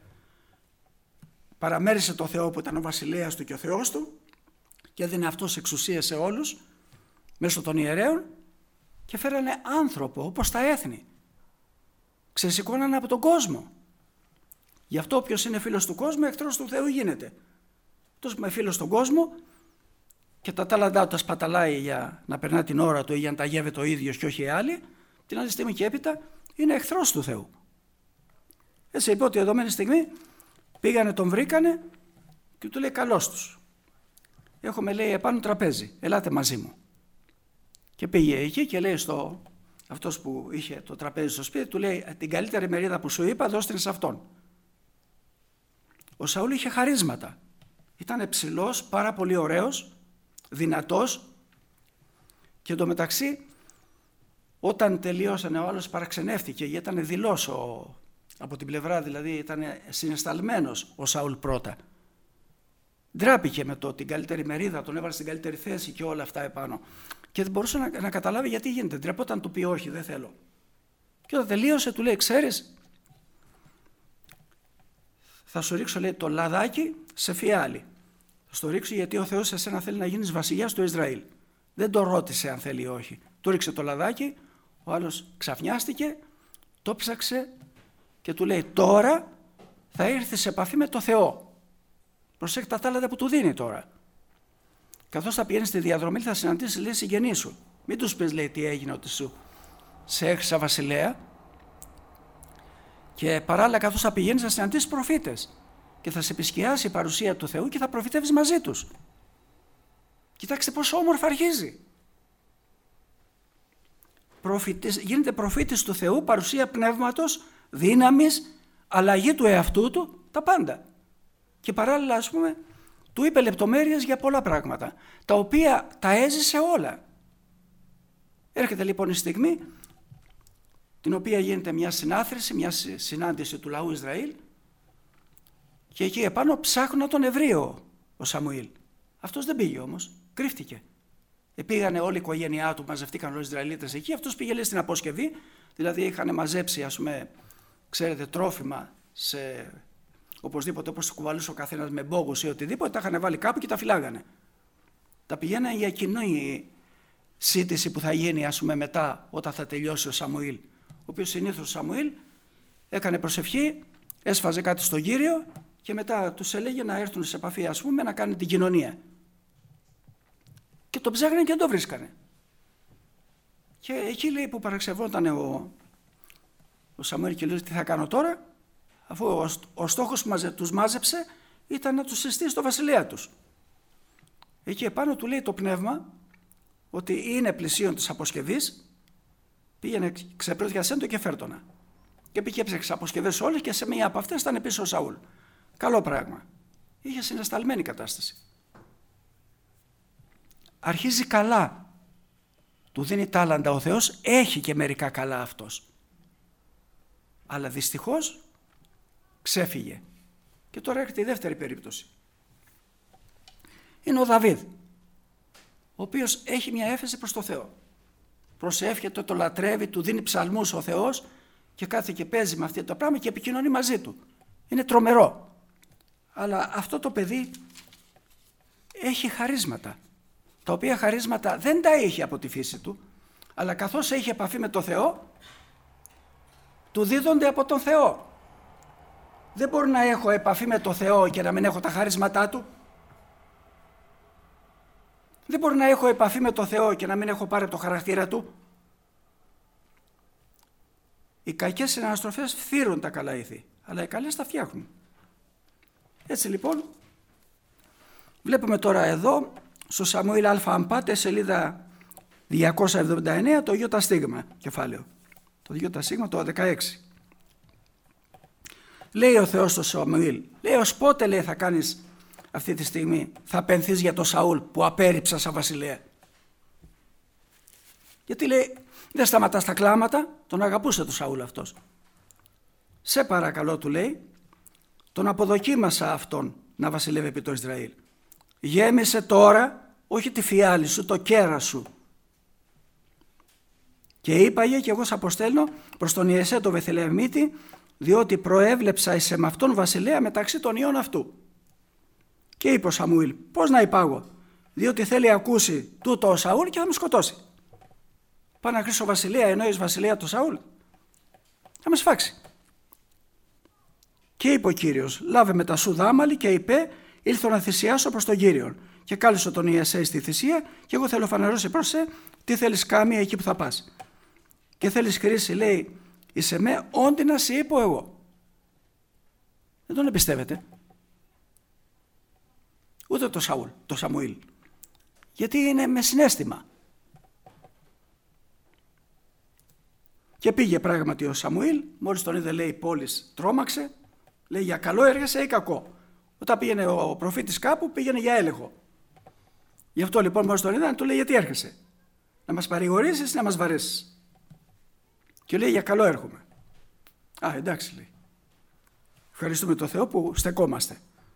Παραμέρισε το Θεό που ήταν ο βασιλέας του και ο Θεός του και έδινε αυτός εξουσία σε όλους μέσω των ιερέων και φέρανε άνθρωπο όπως τα έθνη. Ξεσηκώνανε από τον κόσμο. Γι' αυτό όποιος είναι φίλος του κόσμου, εχθρός του Θεού γίνεται. Αυτός που είναι φίλος στον κόσμο και τα τάλαντά του τα σπαταλάει για να περνά την ώρα του ή για να τα γεύεται ο ίδιος και όχι οι άλλοι, την άλλη στιγμή και έπειτα είναι εχθρός του Θεού. Έτσι είπε ότι εδώ στιγμή πήγανε, τον βρήκανε και του λέει, καλώς τους. Έχουμε, λέει, επάνω τραπέζι, ελάτε μαζί μου. Και πήγε εκεί και λέει αυτός που είχε το τραπέζι στο σπίτι, του λέει, την καλύτερη μερίδα που σου είπα δώστε την σε αυτόν. Ο Σαούλ είχε χαρίσματα. Ήταν ψηλός, πάρα πολύ ωραίος, δυνατός, και εντωμεταξύ όταν τελείωσανε ο άλλος παραξενεύτηκε, γιατί ήταν δειλός από την πλευρά, δηλαδή ήταν συναισθαλμένος ο Σαούλ πρώτα. Ντράπηκε με την καλύτερη μερίδα, τον έβαλε στην καλύτερη θέση και όλα αυτά επάνω. Και δεν μπορούσε να καταλάβει γιατί γίνεται. Ντρεπόταν, του πει όχι, δεν θέλω. Και όταν τελείωσε του λέει, ξέρεις, θα σου ρίξω, λέει, το λαδάκι σε φιάλι. Θα στο ρίξω γιατί ο Θεός εσένα θέλει να γίνεις βασιλιάς του Ισραήλ. Δεν το ρώτησε αν θέλει ή όχι. Του ρίξε το λαδάκι, ο άλλος ξαφνιάστηκε, το ψάξε και του λέει, τώρα θα έρθει σε επαφή με το Θεό. Προσέχει τα τάλαντα που του δίνει τώρα. Καθώς θα πηγαίνεις στη διαδρομή θα συναντήσεις, λέει, συγγενείς σου. Μην τους πεις, λέει, τι έγινε, ότι σε έχρισα βασιλέα. Και παράλληλα καθώς θα πηγαίνεις θα συναντήσεις προφήτες και θα σε επισκιάσει η παρουσία του Θεού και θα προφητεύεις μαζί τους. Κοιτάξτε πόσο όμορφα αρχίζει. γίνεται προφήτης του Θεού, παρουσία πνεύματος, δύναμης, αλλαγή του εαυτού του, τα πάντα. Και παράλληλα, ας πούμε, του είπε λεπτομέρειες για πολλά πράγματα, τα οποία τα έζησε όλα. Έρχεται λοιπόν η στιγμή την οποία γίνεται μια συνάθρηση, μια συνάντηση του λαού Ισραήλ, και εκεί επάνω ψάχνουν να τον ευρεί ο Σαμουήλ. Αυτός δεν πήγε όμως, κρύφτηκε. Πήγανε όλη η οικογένειά του, μαζευτήκαν όλοι οι Ισραηλίτες εκεί, αυτός πήγε λέει στην αποσκευή, δηλαδή είχαν μαζέψει, ας πούμε, ξέρετε, τρόφιμα σε οπωσδήποτε, όπως το κουβαλούσε ο καθένας με μπόγους ή οτιδήποτε, τα είχαν βάλει κάπου και τα φυλάγανε. Τα πηγαίνανε για κοινή σύντηση που θα γίνει, ας πούμε, μετά όταν θα τελειώσει ο Σαμουήλ, ο οποίος συνήθως ο Σαμουήλ έκανε προσευχή, έσφαζε κάτι στον Κύριο και μετά τους έλεγε να έρθουν σε επαφή, ας πούμε, να κάνουν την κοινωνία. Και τον ψάχνανε και δεν το βρίσκανε. Και εκεί λέει που παραξευόταν ο Σαμουήλ και λέει τι θα κάνω τώρα, αφού ο στόχος που τους μάζεψε ήταν να τους συστήσει στο βασιλεία τους. Εκεί επάνω του λέει το πνεύμα ότι είναι πλησίον της αποσκευής, πήγαινε ξεπρόδιασέν το και φέρτονα. Και πήγε έψαξε αποσκευές όλες και σε μία από αυτές ήταν πίσω ο Σαούλ. Καλό πράγμα. Είχε συναισθαλμένη κατάσταση. Αρχίζει καλά. Του δίνει τάλαντα ο Θεός, έχει και μερικά καλά αυτός. Αλλά δυστυχώς ξέφυγε. Και τώρα έρχεται η δεύτερη περίπτωση. Είναι ο Δαβίδ, ο οποίος έχει μια έφεση προς το Θεό. Προσεύχεται, το λατρεύει, του δίνει ψαλμούς ο Θεός και κάθε και παίζει με αυτό το πράγμα και επικοινωνεί μαζί του. Είναι τρομερό. Αλλά αυτό το παιδί έχει χαρίσματα, τα οποία χαρίσματα δεν τα είχε από τη φύση του, αλλά καθώς έχει επαφή με το Θεό, του δίδονται από τον Θεό. Δεν μπορώ να έχω επαφή με το Θεό και να μην έχω τα χαρίσματά του. Δεν μπορώ να έχω επαφή με το Θεό και να μην έχω πάρει το χαρακτήρα του. Οι κακές συναναστροφές φθύρουν τα καλά ήθη, αλλά οι καλές τα φτιάχνουν. Έτσι λοιπόν, βλέπουμε τώρα εδώ, στο Σαμουήλ Α πάτε, σελίδα 279, το Ιώτα Στίγμα κεφάλαιο. Το Ιώτα Στίγμα το 16. Λέει ο Θεός στο Σαμουήλ, λέει ως πότε λέει θα κάνεις αυτή τη στιγμή, θα πενθείς για τον Σαούλ που απέρριψα σαν βασιλέα. Γιατί λέει δεν σταματάς τα κλάματα, τον αγαπούσε τον Σαούλ αυτός. Σε παρακαλώ του λέει, τον αποδοκίμασα αυτόν να βασιλεύει επί το Ισραήλ. Γέμισε τώρα, όχι τη φιάλη σου, το κέρας σου. Και είπαγε και εγώ σ' αποστέλνω προς τον Ιεσέ το Βεθλεεμίτη, διότι προέβλεψα εις με αυτόν βασιλέα μεταξύ των ιών αυτού. Και είπε ο Σαμουήλ, πώς να υπάγω, διότι θέλει ακούσει τούτο ο Σαούλ και θα με σκοτώσει. Πάω να κρίσω βασιλεία, εννοείς βασιλεία του Σαούλ, θα με σφάξει. Και είπε ο Κύριος, λάβε μετά σου δάμαλη και είπε, ήλθω να θυσιάσω προς τον Κύριον. Και κάλεσε τον Ιεσέ στη θυσία και εγώ θέλω φανερώσει προς σε τι θέλεις κάμει εκεί που θα πας. Και θέλεις χρήση, λέει, είσαι με όντι να σε είπω εγώ. Δεν τον εμπιστεύεται. Ούτε το Σαμουήλ. Γιατί είναι με συναίσθημα. Και πήγε πράγματι ο Σαμουήλ, μόλις τον είδε λέει πόλης τρόμαξε, λέει για καλό έργασε ή κακό. Όταν πήγαινε ο προφήτης κάπου πήγαινε για έλεγχο. Γι' αυτό λοιπόν μόλις τον είδαν του λέει γιατί έρχεσαι. Να μας παρηγορήσεις ή να μας βαρέσεις. Και λέει για καλό έρχομαι. Α, εντάξει λέει. Ευχαριστούμε τον Θεό που στεκόμαστε.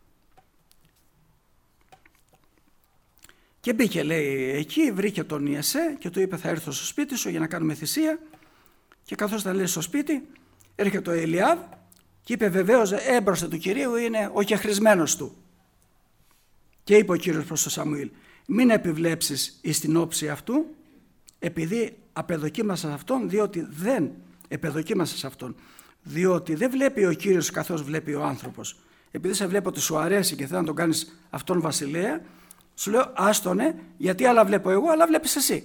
Και μπήκε λέει εκεί, βρήκε τον Ιεσέ και του είπε θα έρθω στο σπίτι σου για να κάνουμε θυσία. Και καθώς ήταν λέει στο σπίτι έρχεται ο Ελιάβ και είπε βεβαίως έμπροστα του Κυρίου είναι ο κεχρισμένος του. Και είπε ο Κύριος προς τον Σαμουήλ μην επιβλέψεις εις την όψη αυτού επειδή απεδοκίμασας αυτόν διότι δεν βλέπει ο Κύριος καθώς βλέπει ο άνθρωπος. Επειδή σε βλέπω ότι σου αρέσει και θέλω να τον κάνεις αυτόν βασιλέα, σου λέω άστονε γιατί άλλα βλέπω εγώ αλλά βλέπεις εσύ.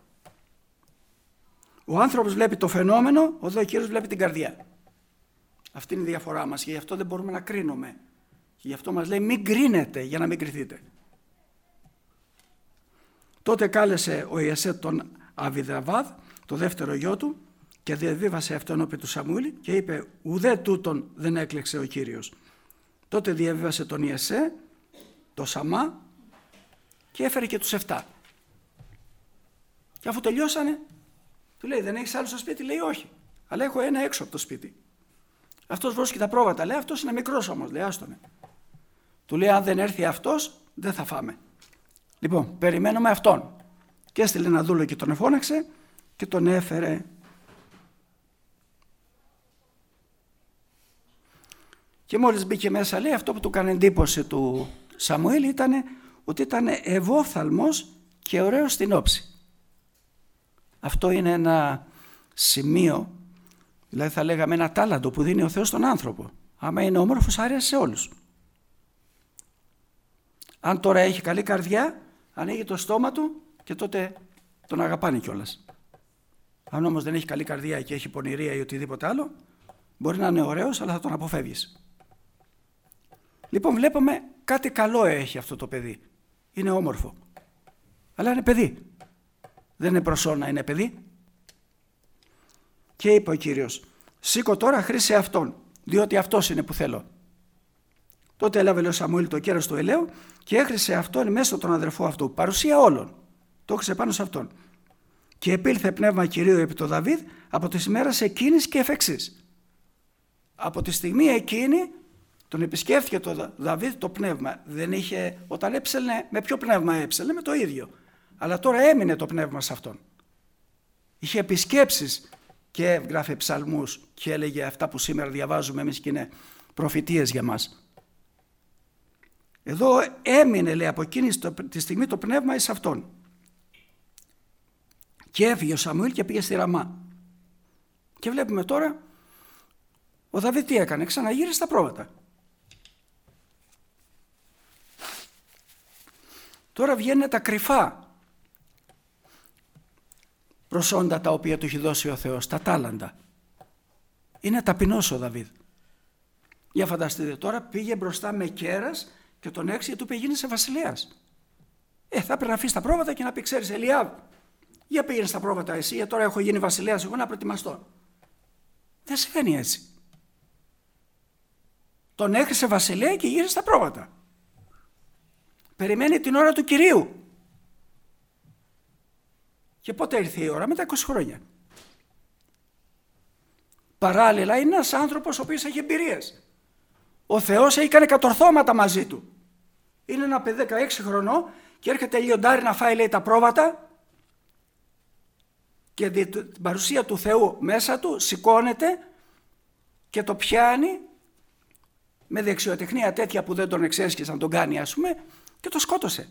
Ο άνθρωπος βλέπει το φαινόμενο, ο Κύριος βλέπει την καρδιά. Αυτή είναι η διαφορά μας και γι' αυτό δεν μπορούμε να κρίνουμε. Και γι' αυτό μας λέει μην κρίνετε για να μην κριθείτε. Τότε κάλεσε ο Ιεσέ τον Αβιδαβάδ το δεύτερο γιο του και διαβίβασε αυτόν επί του Σαμουήλ και είπε ουδέ τούτον δεν έκλεξε ο Κύριος. Τότε διαβίβασε τον Ιεσέ, το Σαμά και έφερε και τους 7. Και αφού τελειώσανε, του λέει δεν έχεις άλλο στο σπίτι, λέει όχι, αλλά έχω ένα έξω από το σπίτι. Αυτός βρίσκει τα πρόβατα, λέει αυτός είναι μικρός όμως, λέει άστονε. Του λέει αν δεν έρθει αυτός δεν θα φάμε. Λοιπόν, περιμένουμε αυτόν. Και έστειλε ένα δούλο και τον εφώναξε και τον έφερε. Και μόλις μπήκε μέσα, λέει, αυτό που του έκανε εντύπωση του Σαμουήλ ήταν ότι ήταν ευόφθαλμος και ωραίος στην όψη. Αυτό είναι ένα σημείο, δηλαδή θα λέγαμε ένα τάλαντο που δίνει ο Θεός στον άνθρωπο. Άμα είναι όμορφος, αρέσει σε όλους. Αν τώρα έχει καλή καρδιά, ανοίγει το στόμα του και τότε τον αγαπάνε κιόλας. Αν όμως δεν έχει καλή καρδιά και έχει πονηρία ή οτιδήποτε άλλο, μπορεί να είναι ωραίος, αλλά θα τον αποφεύγεις. Λοιπόν, βλέπουμε κάτι καλό έχει αυτό το παιδί. Είναι όμορφο. Αλλά είναι παιδί. Δεν είναι προσώνα, είναι παιδί. Και είπε ο Κύριος, σήκω τώρα χρήσε αυτόν, διότι αυτός είναι που θέλω. Τότε έλαβε ο Σαμουήλ το κέρας του ελαίου και έχρισε αυτόν μέσω τον αδερφό αυτού, παρουσία όλων. Το έχρισε πάνω σε αυτόν. Και επήλθε πνεύμα Κυρίου επί το Δαβίδ από τις ημέρας εκείνης και εφ' εξής. Από τη στιγμή εκείνη τον επισκέφθηκε το Δαβίδ το πνεύμα. Δεν είχε, όταν έψελνε, με ποιο πνεύμα έψελνε, με το ίδιο. Αλλά τώρα έμεινε το πνεύμα σε αυτόν. Είχε επισκέψεις και έγραφε ψαλμούς και έλεγε αυτά που σήμερα διαβάζουμε εμείς και είναι προφητείες για μας. Εδώ έμεινε, λέει, από εκείνη τη στιγμή το πνεύμα εις αυτόν. Και έφυγε ο Σαμουήλ και πήγε στη Ραμά. Και βλέπουμε τώρα ο Δαβίδ τι έκανε, ξαναγύρισε στα πρόβατα. Τώρα βγαίνουν τα κρυφά προσόντα τα οποία του έχει δώσει ο Θεός, τα τάλαντα. Είναι ταπεινός ο Δαβίδ. Για φανταστείτε τώρα, πήγε μπροστά με κέρας και τον έξι και του είπε γίνεσαι βασιλέας. Θα έπρεπε να αφήσει τα πρόβατα και να πει ξέρεις Ελιάβ, για πήγαινε στα πρόβατα εσύ, τώρα έχω γίνει βασιλέας, εγώ να προετοιμαστώ. Δεν συμβαίνει έτσι. Τον έχρισε βασιλέα και γύρισε στα πρόβατα. Περιμένει την ώρα του Κυρίου. Και πότε ήρθε η ώρα, μετά 20 χρόνια. Παράλληλα είναι ένας άνθρωπος ο οποίος έχει εμπειρίες. Ο Θεός έχει κάνει κατορθώματα μαζί του. Είναι ένα παιδί 16 χρονών και έρχεται λιοντάρι να φάει, λέει, τα πρόβατα και την παρουσία του Θεού μέσα του σηκώνεται και το πιάνει με δεξιοτεχνία τέτοια που δεν τον εξέσχισε να τον κάνει, ας πούμε, και το σκότωσε.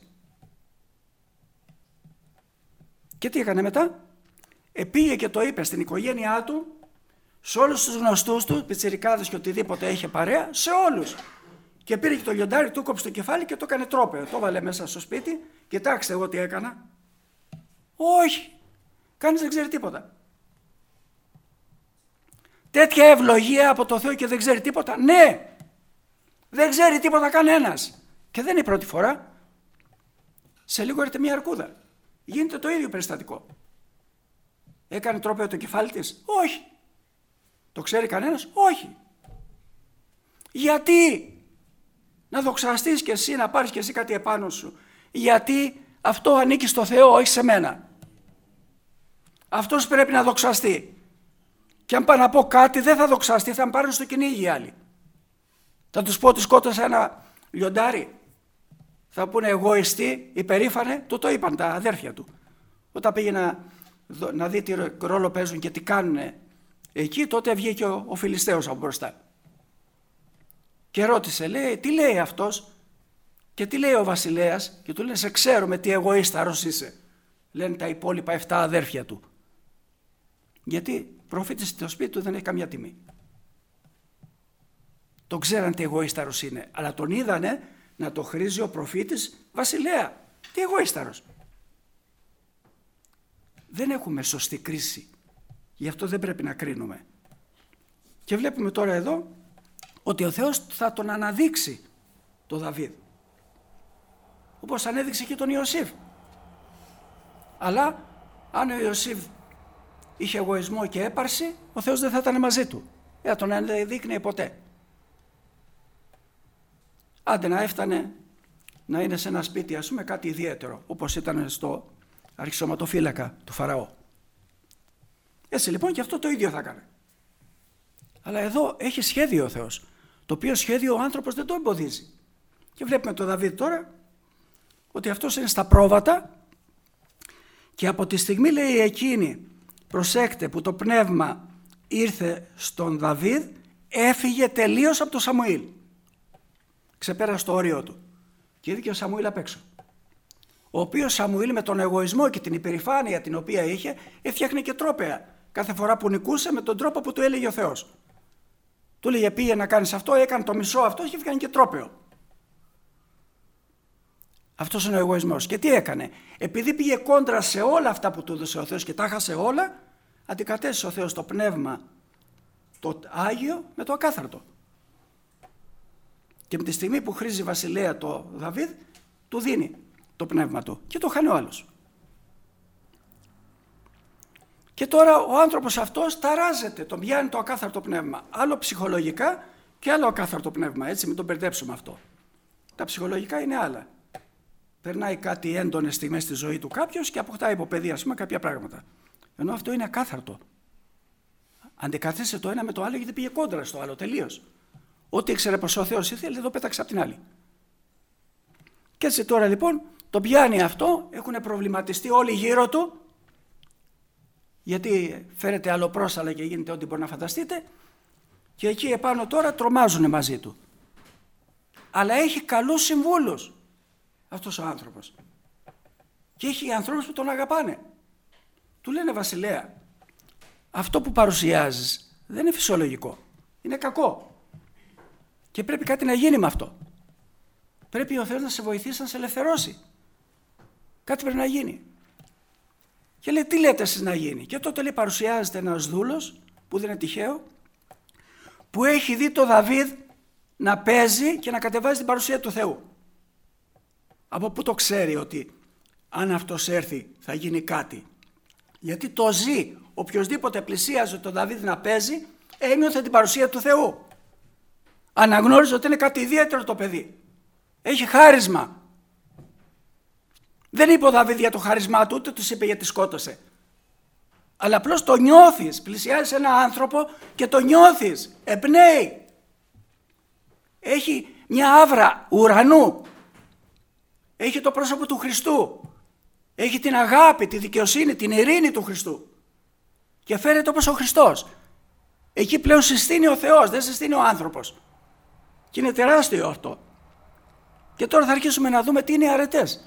Και τι έκανε μετά? Πήγε και το είπε στην οικογένειά του, σε όλους τους γνωστούς του, πιτσιρικάδες και οτιδήποτε είχε παρέα, σε όλους. Και πήρε και το λιοντάρι, του κόψε το κεφάλι και το έκανε τρόπαιο. Το βάλε μέσα στο σπίτι. Κοιτάξτε εγώ τι έκανα. Όχι, κανείς δεν ξέρει τίποτα. Τέτοια ευλογία από το Θεό και δεν ξέρει τίποτα. Ναι, δεν ξέρει τίποτα κανένας. Και δεν είναι η πρώτη φορά. Σε λίγο έρχεται μια αρκούδα. Γίνεται το ίδιο περιστατικό. Έκανε τρόπαιο το κεφάλι της. Όχι. Το ξέρει κανένας? Όχι. Γιατί να δοξαστείς και εσύ, να πάρεις και εσύ κάτι επάνω σου? Γιατί αυτό ανήκει στο Θεό, όχι σε μένα. Αυτός πρέπει να δοξαστεί. Και αν πάω να πω κάτι δεν θα δοξαστεί, θα με πάρουν στο κυνήγι οι άλλοι. Θα τους πω ότι σκότωσα ένα λιοντάρι. Θα πούνε εγωιστή, υπερήφανε, το είπαν τα αδέρφια του. Όταν πήγε να δει τι ρόλο παίζουν και τι κάνουν εκεί, τότε βγήκε ο Φιλιστέος από μπροστά. Και ρώτησε, λέει, τι λέει αυτός και τι λέει ο βασιλέας, και του λένε, σε ξέρουμε τι εγωίσταρος είσαι. Λένε τα υπόλοιπα 7 αδέρφια του. Γιατί προφήτης στο σπίτι του δεν έχει καμιά τιμή. Τον ξέραν τι εγωίσταρος είναι, αλλά τον είδανε να το χρήζει ο προφήτης βασιλέα. Τι εγωίσταρος. Δεν έχουμε σωστή κρίση. Γι' αυτό δεν πρέπει να κρίνουμε. Και βλέπουμε τώρα εδώ ότι ο Θεός θα τον αναδείξει τον Δαβίδ. Όπως ανέδειξε και τον Ιωσήφ. Αλλά αν ο Ιωσήφ είχε εγωισμό και έπαρση, ο Θεός δεν θα ήταν μαζί του. Δεν τον ενδείκνυε ποτέ. Άντε να έφτανε να είναι σε ένα σπίτι, ας πούμε, κάτι ιδιαίτερο, όπως ήταν στο αρχισωματοφύλακα του Φαραώ. Έτσι λοιπόν και αυτό το ίδιο θα έκανε. Αλλά εδώ έχει σχέδιο ο Θεός, το οποίο σχέδιο ο άνθρωπος δεν το εμποδίζει. Και βλέπουμε τον Δαβίδ τώρα ότι αυτός είναι στα πρόβατα και από τη στιγμή, λέει εκείνη, προσέξτε, που το πνεύμα ήρθε στον Δαβίδ, έφυγε τελείως από τον Σαμουήλ. Ξεπέρασε το όριό του και είδε και ο Σαμουήλ απ' έξω. Ο οποίος Σαμουήλ με τον εγωισμό και την υπερηφάνεια την οποία είχε, έφτιαχνε και τρόπαια κάθε φορά που νικούσε με τον τρόπο που του έλεγε ο Θεός. Του έλεγε πήγε να κάνεις αυτό, έκανε το μισό αυτό και έφτιαχνε και τρόπαιο. Αυτός είναι ο εγωισμός. Και τι έκανε? Επειδή πήγε κόντρα σε όλα αυτά που του έδωσε ο Θεός και τα χάσε όλα, αντικατέστησε ο Θεός το πνεύμα το Άγιο με το ακάθαρτο. Και με τη στιγμή που χρήζει βασιλέα το Δαβίδ, του δίνει το πνεύμα του και το χάνει ο άλλος. Και τώρα ο άνθρωπος αυτός ταράζεται, τον πιάνει το ακάθαρτο πνεύμα. Άλλο ψυχολογικά και άλλο ακάθαρτο πνεύμα, έτσι μην τον μπερδέψουμε αυτό. Τα ψυχολογικά είναι άλλα. Περνάει κάτι έντονες στιγμές στη ζωή του κάποιος και αποκτά υποπαιδεία, ας πούμε, κάποια πράγματα. Ενώ αυτό είναι ακάθαρτο. Αντικαθίστησε το ένα με το άλλο γιατί πήγε κόντρα στο άλλο τελείως. Ό,τι ήξερε πως ο Θεός ήθελε, το πέταξε απ' την άλλη. Και έτσι τώρα λοιπόν το πιάνει αυτό, έχουν προβληματιστεί όλοι γύρω του, γιατί φέρεται αλλοπρόσαλα και γίνεται ό,τι μπορεί να φανταστείτε, και εκεί επάνω τώρα τρομάζουν μαζί του. Αλλά έχει καλούς συμβούλους αυτός ο άνθρωπος. Και έχει ανθρώπους που τον αγαπάνε. Του λένε βασιλέα, αυτό που παρουσιάζεις δεν είναι φυσιολογικό, είναι κακό. Και πρέπει κάτι να γίνει με αυτό. Πρέπει ο Θεός να σε βοηθήσει να σε ελευθερώσει. Κάτι πρέπει να γίνει. Και λέει, τι λέτε εσείς να γίνει? Και τότε λέει, παρουσιάζεται ένας δούλος, που δεν είναι τυχαίο, που έχει δει το Δαβίδ να παίζει και να κατεβάζει την παρουσία του Θεού. Από πού το ξέρει ότι αν αυτός έρθει θα γίνει κάτι? Γιατί το ζει. Οποιοσδήποτε πλησίαζε τον Δαβίδ να παίζει, ένιωθε την παρουσία του Θεού. Αναγνώριζε ότι είναι κάτι ιδιαίτερο το παιδί. Έχει χάρισμα. Δεν είπε ο Δαβίδ για το χάρισμά του, ούτε τους είπε γιατί σκότωσε. Αλλά απλώς το νιώθεις. Πλησιάζεις έναν άνθρωπο και το νιώθεις. Εμπνέει. Έχει μια άβρα ουρανού. Έχει το πρόσωπο του Χριστού. Έχει την αγάπη, τη δικαιοσύνη, την ειρήνη του Χριστού. Και φέρεται όπως ο Χριστός. Εκεί πλέον συστήνει ο Θεός, δεν συστήνει ο άνθρωπος. Και είναι τεράστιο αυτό. Και τώρα θα αρχίσουμε να δούμε τι είναι οι αρετές.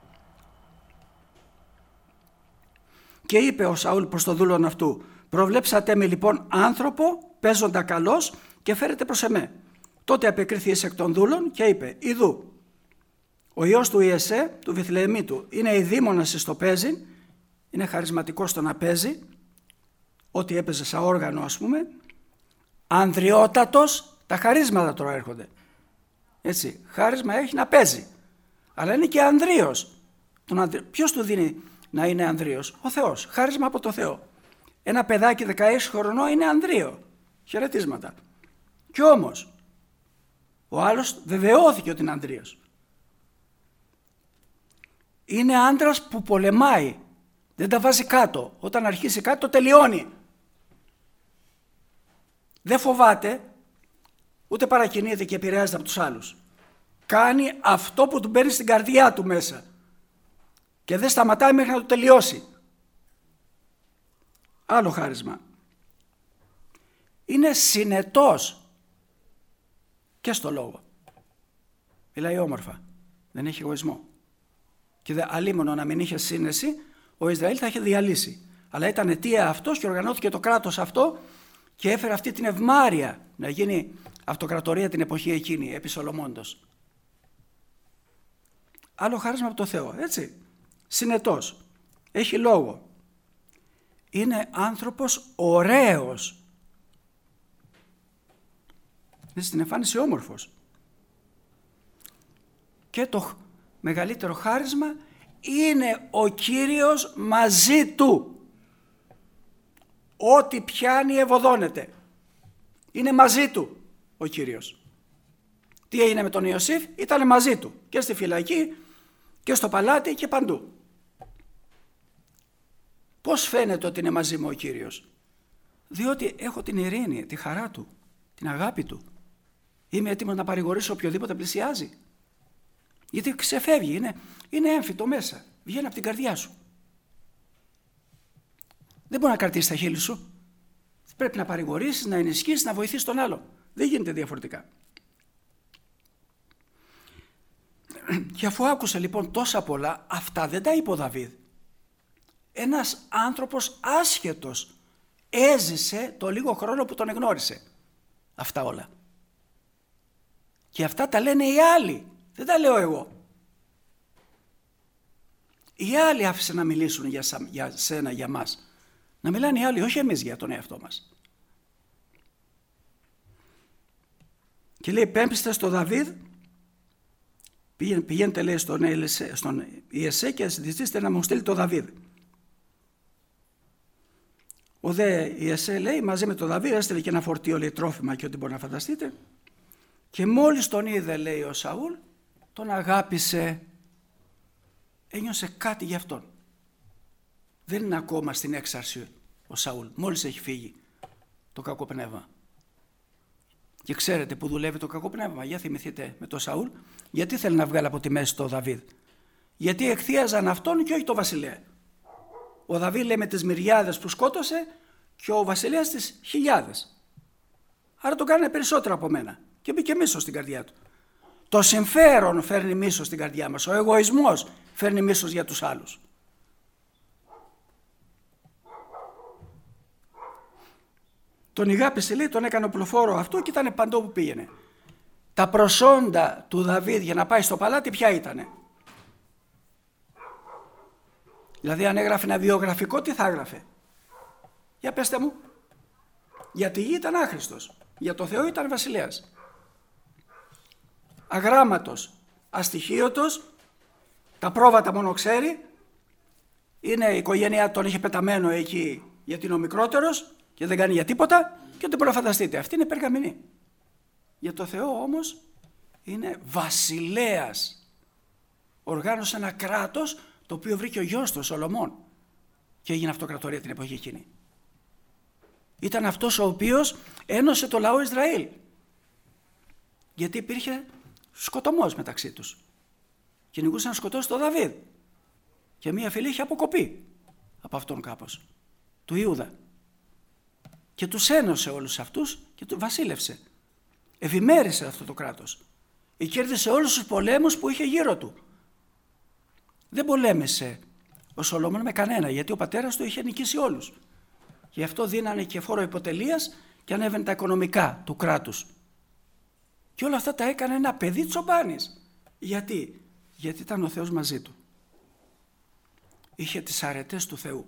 Και είπε ο Σαούλ προς το δούλον αυτού, προβλέψατε με λοιπόν άνθρωπο, παίζοντα καλός και φέρετε προς εμέ. Τότε απεκρίθη εις εκ των δούλων και είπε, ιδού, ο ιός του Ιεσέ, του Βηθλεεμίτου, είναι ειδήμονας στο παίζει, είναι χαρισματικός στο να παίζει, ό,τι έπαιζε σαν όργανο ας πούμε, ανδριότατος, τα χαρίσματα τώρα έρχονται. Έτσι, χάρισμα έχει να παίζει, αλλά είναι και ανδρείος. Ποιος του δίνει να είναι ανδρείος? Ο Θεός, χάρισμα από το Θεό. Ένα παιδάκι 16 χρονών είναι ανδρείο, χαιρετίσματα. Κι όμως, ο άλλος βεβαιώθηκε ότι είναι ανδρείος. Είναι άντρας που πολεμάει, δεν τα βάζει κάτω. Όταν αρχίσει κάτι το τελειώνει. Δεν φοβάται, ούτε παρακινείται και επηρεάζεται από τους άλλους. Κάνει αυτό που του μπαίνει στην καρδιά του μέσα και δεν σταματάει μέχρι να το τελειώσει. Άλλο χάρισμα. Είναι συνετός και στο λόγο. Μιλάει όμορφα, δεν έχει εγωισμό. Και αλίμονο να μην είχε σύνεση, ο Ισραήλ θα είχε διαλύσει. Αλλά ήταν αιτία αυτός και οργανώθηκε το κράτος αυτό και έφερε αυτή την ευμάρεια να γίνει αυτοκρατορία την εποχή εκείνη, επί Σολομώντος. Άλλο χάρισμα από το Θεό, έτσι. Συνετός, έχει λόγο. Είναι άνθρωπος ωραίος. Είναι στην εμφάνιση όμορφος. Και το μεγαλύτερο χάρισμα είναι ο Κύριος μαζί του. ό,τι πιάνει ευωδώνεται. Είναι μαζί του ο Κύριος. Τι έγινε με τον Ιωσήφ? Ήταν μαζί του και στη φυλακή και στο παλάτι και παντού. Πώς φαίνεται ότι είναι μαζί μου ο Κύριος? Διότι έχω την ειρήνη, τη χαρά του, την αγάπη του. Είμαι έτοιμος να παρηγορήσω οποιοδήποτε πλησιάζει. Γιατί ξεφεύγει, είναι έμφυτο μέσα, βγαίνει από την καρδιά σου. Δεν μπορεί να κρατήσει τα χείλη σου. Πρέπει να παρηγορήσεις, να ενισχύσεις, να βοηθήσεις τον άλλο. Δεν γίνεται διαφορετικά. Και αφού άκουσε λοιπόν τόσα πολλά, αυτά δεν τα είπε ο Δαβίδ. Ένας άνθρωπος άσχετος έζησε το λίγο χρόνο που τον εγνώρισε. Αυτά όλα. Και αυτά τα λένε οι άλλοι. Δεν τα λέω εγώ. Οι άλλοι άφησαν να μιλήσουν για σένα, για μας. Να μιλάνε οι άλλοι, όχι εμείς για τον εαυτό μας. Και λέει, πέμπιστε στο Δαβίδ, πηγαίνετε λέει στον Ιεσέ και ζητήστε να μου στείλει το Δαβίδ. Ο δε Ιεσέ λέει, μαζί με το Δαβίδ έστειλε και ένα φορτίο, λέει, τρόφιμα και ό,τι μπορεί να φανταστείτε. Και μόλις τον είδε, λέει, ο Σαούλ, τον αγάπησε, ένιωσε κάτι γι' αυτόν. Δεν είναι ακόμα στην έξαρση ο Σαούλ, μόλις έχει φύγει το κακό πνεύμα. Και ξέρετε που δουλεύει το κακό πνεύμα? Για θυμηθείτε με τον Σαούλ, γιατί θέλει να βγάλει από τη μέση το Δαβίδ? Γιατί εκθίαζαν αυτόν και όχι το βασιλέα. Ο Δαβίδ λέει με τις μυριάδες που σκότωσε και ο βασιλέας τις χιλιάδες. Άρα τον κάνανε περισσότερο από μένα και μπήκε μίσος στην καρδιά του. Το συμφέρον φέρνει μίσος στην καρδιά μας, ο εγωισμός φέρνει μίσος για τους άλλους. Τον ηγάπησε, λέει, τον έκανε οπλοφόρο αυτό και ήταν παντού που πήγαινε. Τα προσόντα του Δαβίδ για να πάει στο παλάτι ποια ήτανε? Δηλαδή αν έγραφε ένα βιογραφικό, τι θα έγραφε? Για πέστε μου. Για τη γη ήταν άχρηστος, για το Θεό ήταν βασιλέας. Αγράμματος, αστοιχείωτος, τα πρόβατα μόνο ξέρει, είναι η οικογένειά τον είχε πεταμένο εκεί γιατί είναι ο μικρότερος και δεν κάνει για τίποτα και δεν μπορεί να φανταστείτε. Αυτή είναι περγαμηνή. Για το Θεό όμως είναι βασιλέας. Οργάνωσε ένα κράτος το οποίο βρήκε ο γιος του, ο Σολομών, και έγινε αυτοκρατορία την εποχή εκείνη. Ήταν αυτός ο οποίος ένωσε το λαό Ισραήλ. Γιατί υπήρχε σκοτωμός μεταξύ τους. Κυνηγούσαν να σκοτώσει τον Δαβίδ. Και μία φυλή είχε αποκοπεί από αυτόν κάπως, του Ιούδα. Και τους ένωσε όλους αυτούς και του βασίλευσε. Ευημέρισε αυτό το κράτος. Κέρδισε όλους τους πολέμους που είχε γύρω του. Δεν πολέμησε ο Σολομών με κανένα, γιατί ο πατέρας του είχε νικήσει όλους. Γι' αυτό δίνανε και φόρο υποτελείας και ανέβαινε τα οικονομικά του κράτους. Και όλα αυτά τα έκανε ένα παιδί τσομπάνης. Γιατί? Γιατί ήταν ο Θεός μαζί του. Είχε τις αρετές του Θεού.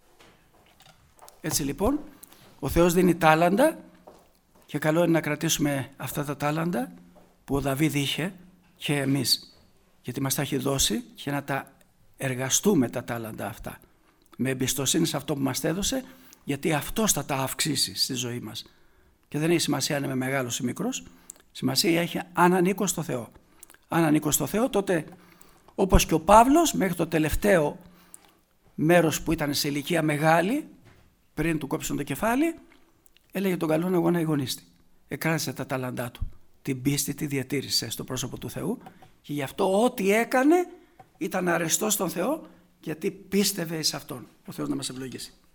Έτσι λοιπόν, ο Θεός δίνει τάλαντα και καλό είναι να κρατήσουμε αυτά τα τάλαντα που ο Δαβίδ είχε και εμείς. Γιατί μας τα έχει δώσει και να τα εργαστούμε τα τάλαντα αυτά. Με εμπιστοσύνη σε αυτό που μας έδωσε, γιατί αυτός θα τα αυξήσει στη ζωή μας. Και δεν έχει σημασία αν είμαι μεγάλος ή μικρός, σημασία έχει αν ανήκω στο Θεό. Αν ανήκω στο Θεό, τότε όπως και ο Παύλος μέχρι το τελευταίο μέρος που ήταν σε ηλικία μεγάλη, πριν του κόψουν το κεφάλι, έλεγε τον καλόν αγώνα αγωνίστη. Εκράτησε τα τάλαντά του. Την πίστη τη διατήρησε στο πρόσωπο του Θεού και γι' αυτό ό,τι έκανε ήταν αρεστό στον Θεό, γιατί πίστευε σε Αυτόν. Ο Θεός να μας ευλογήσει.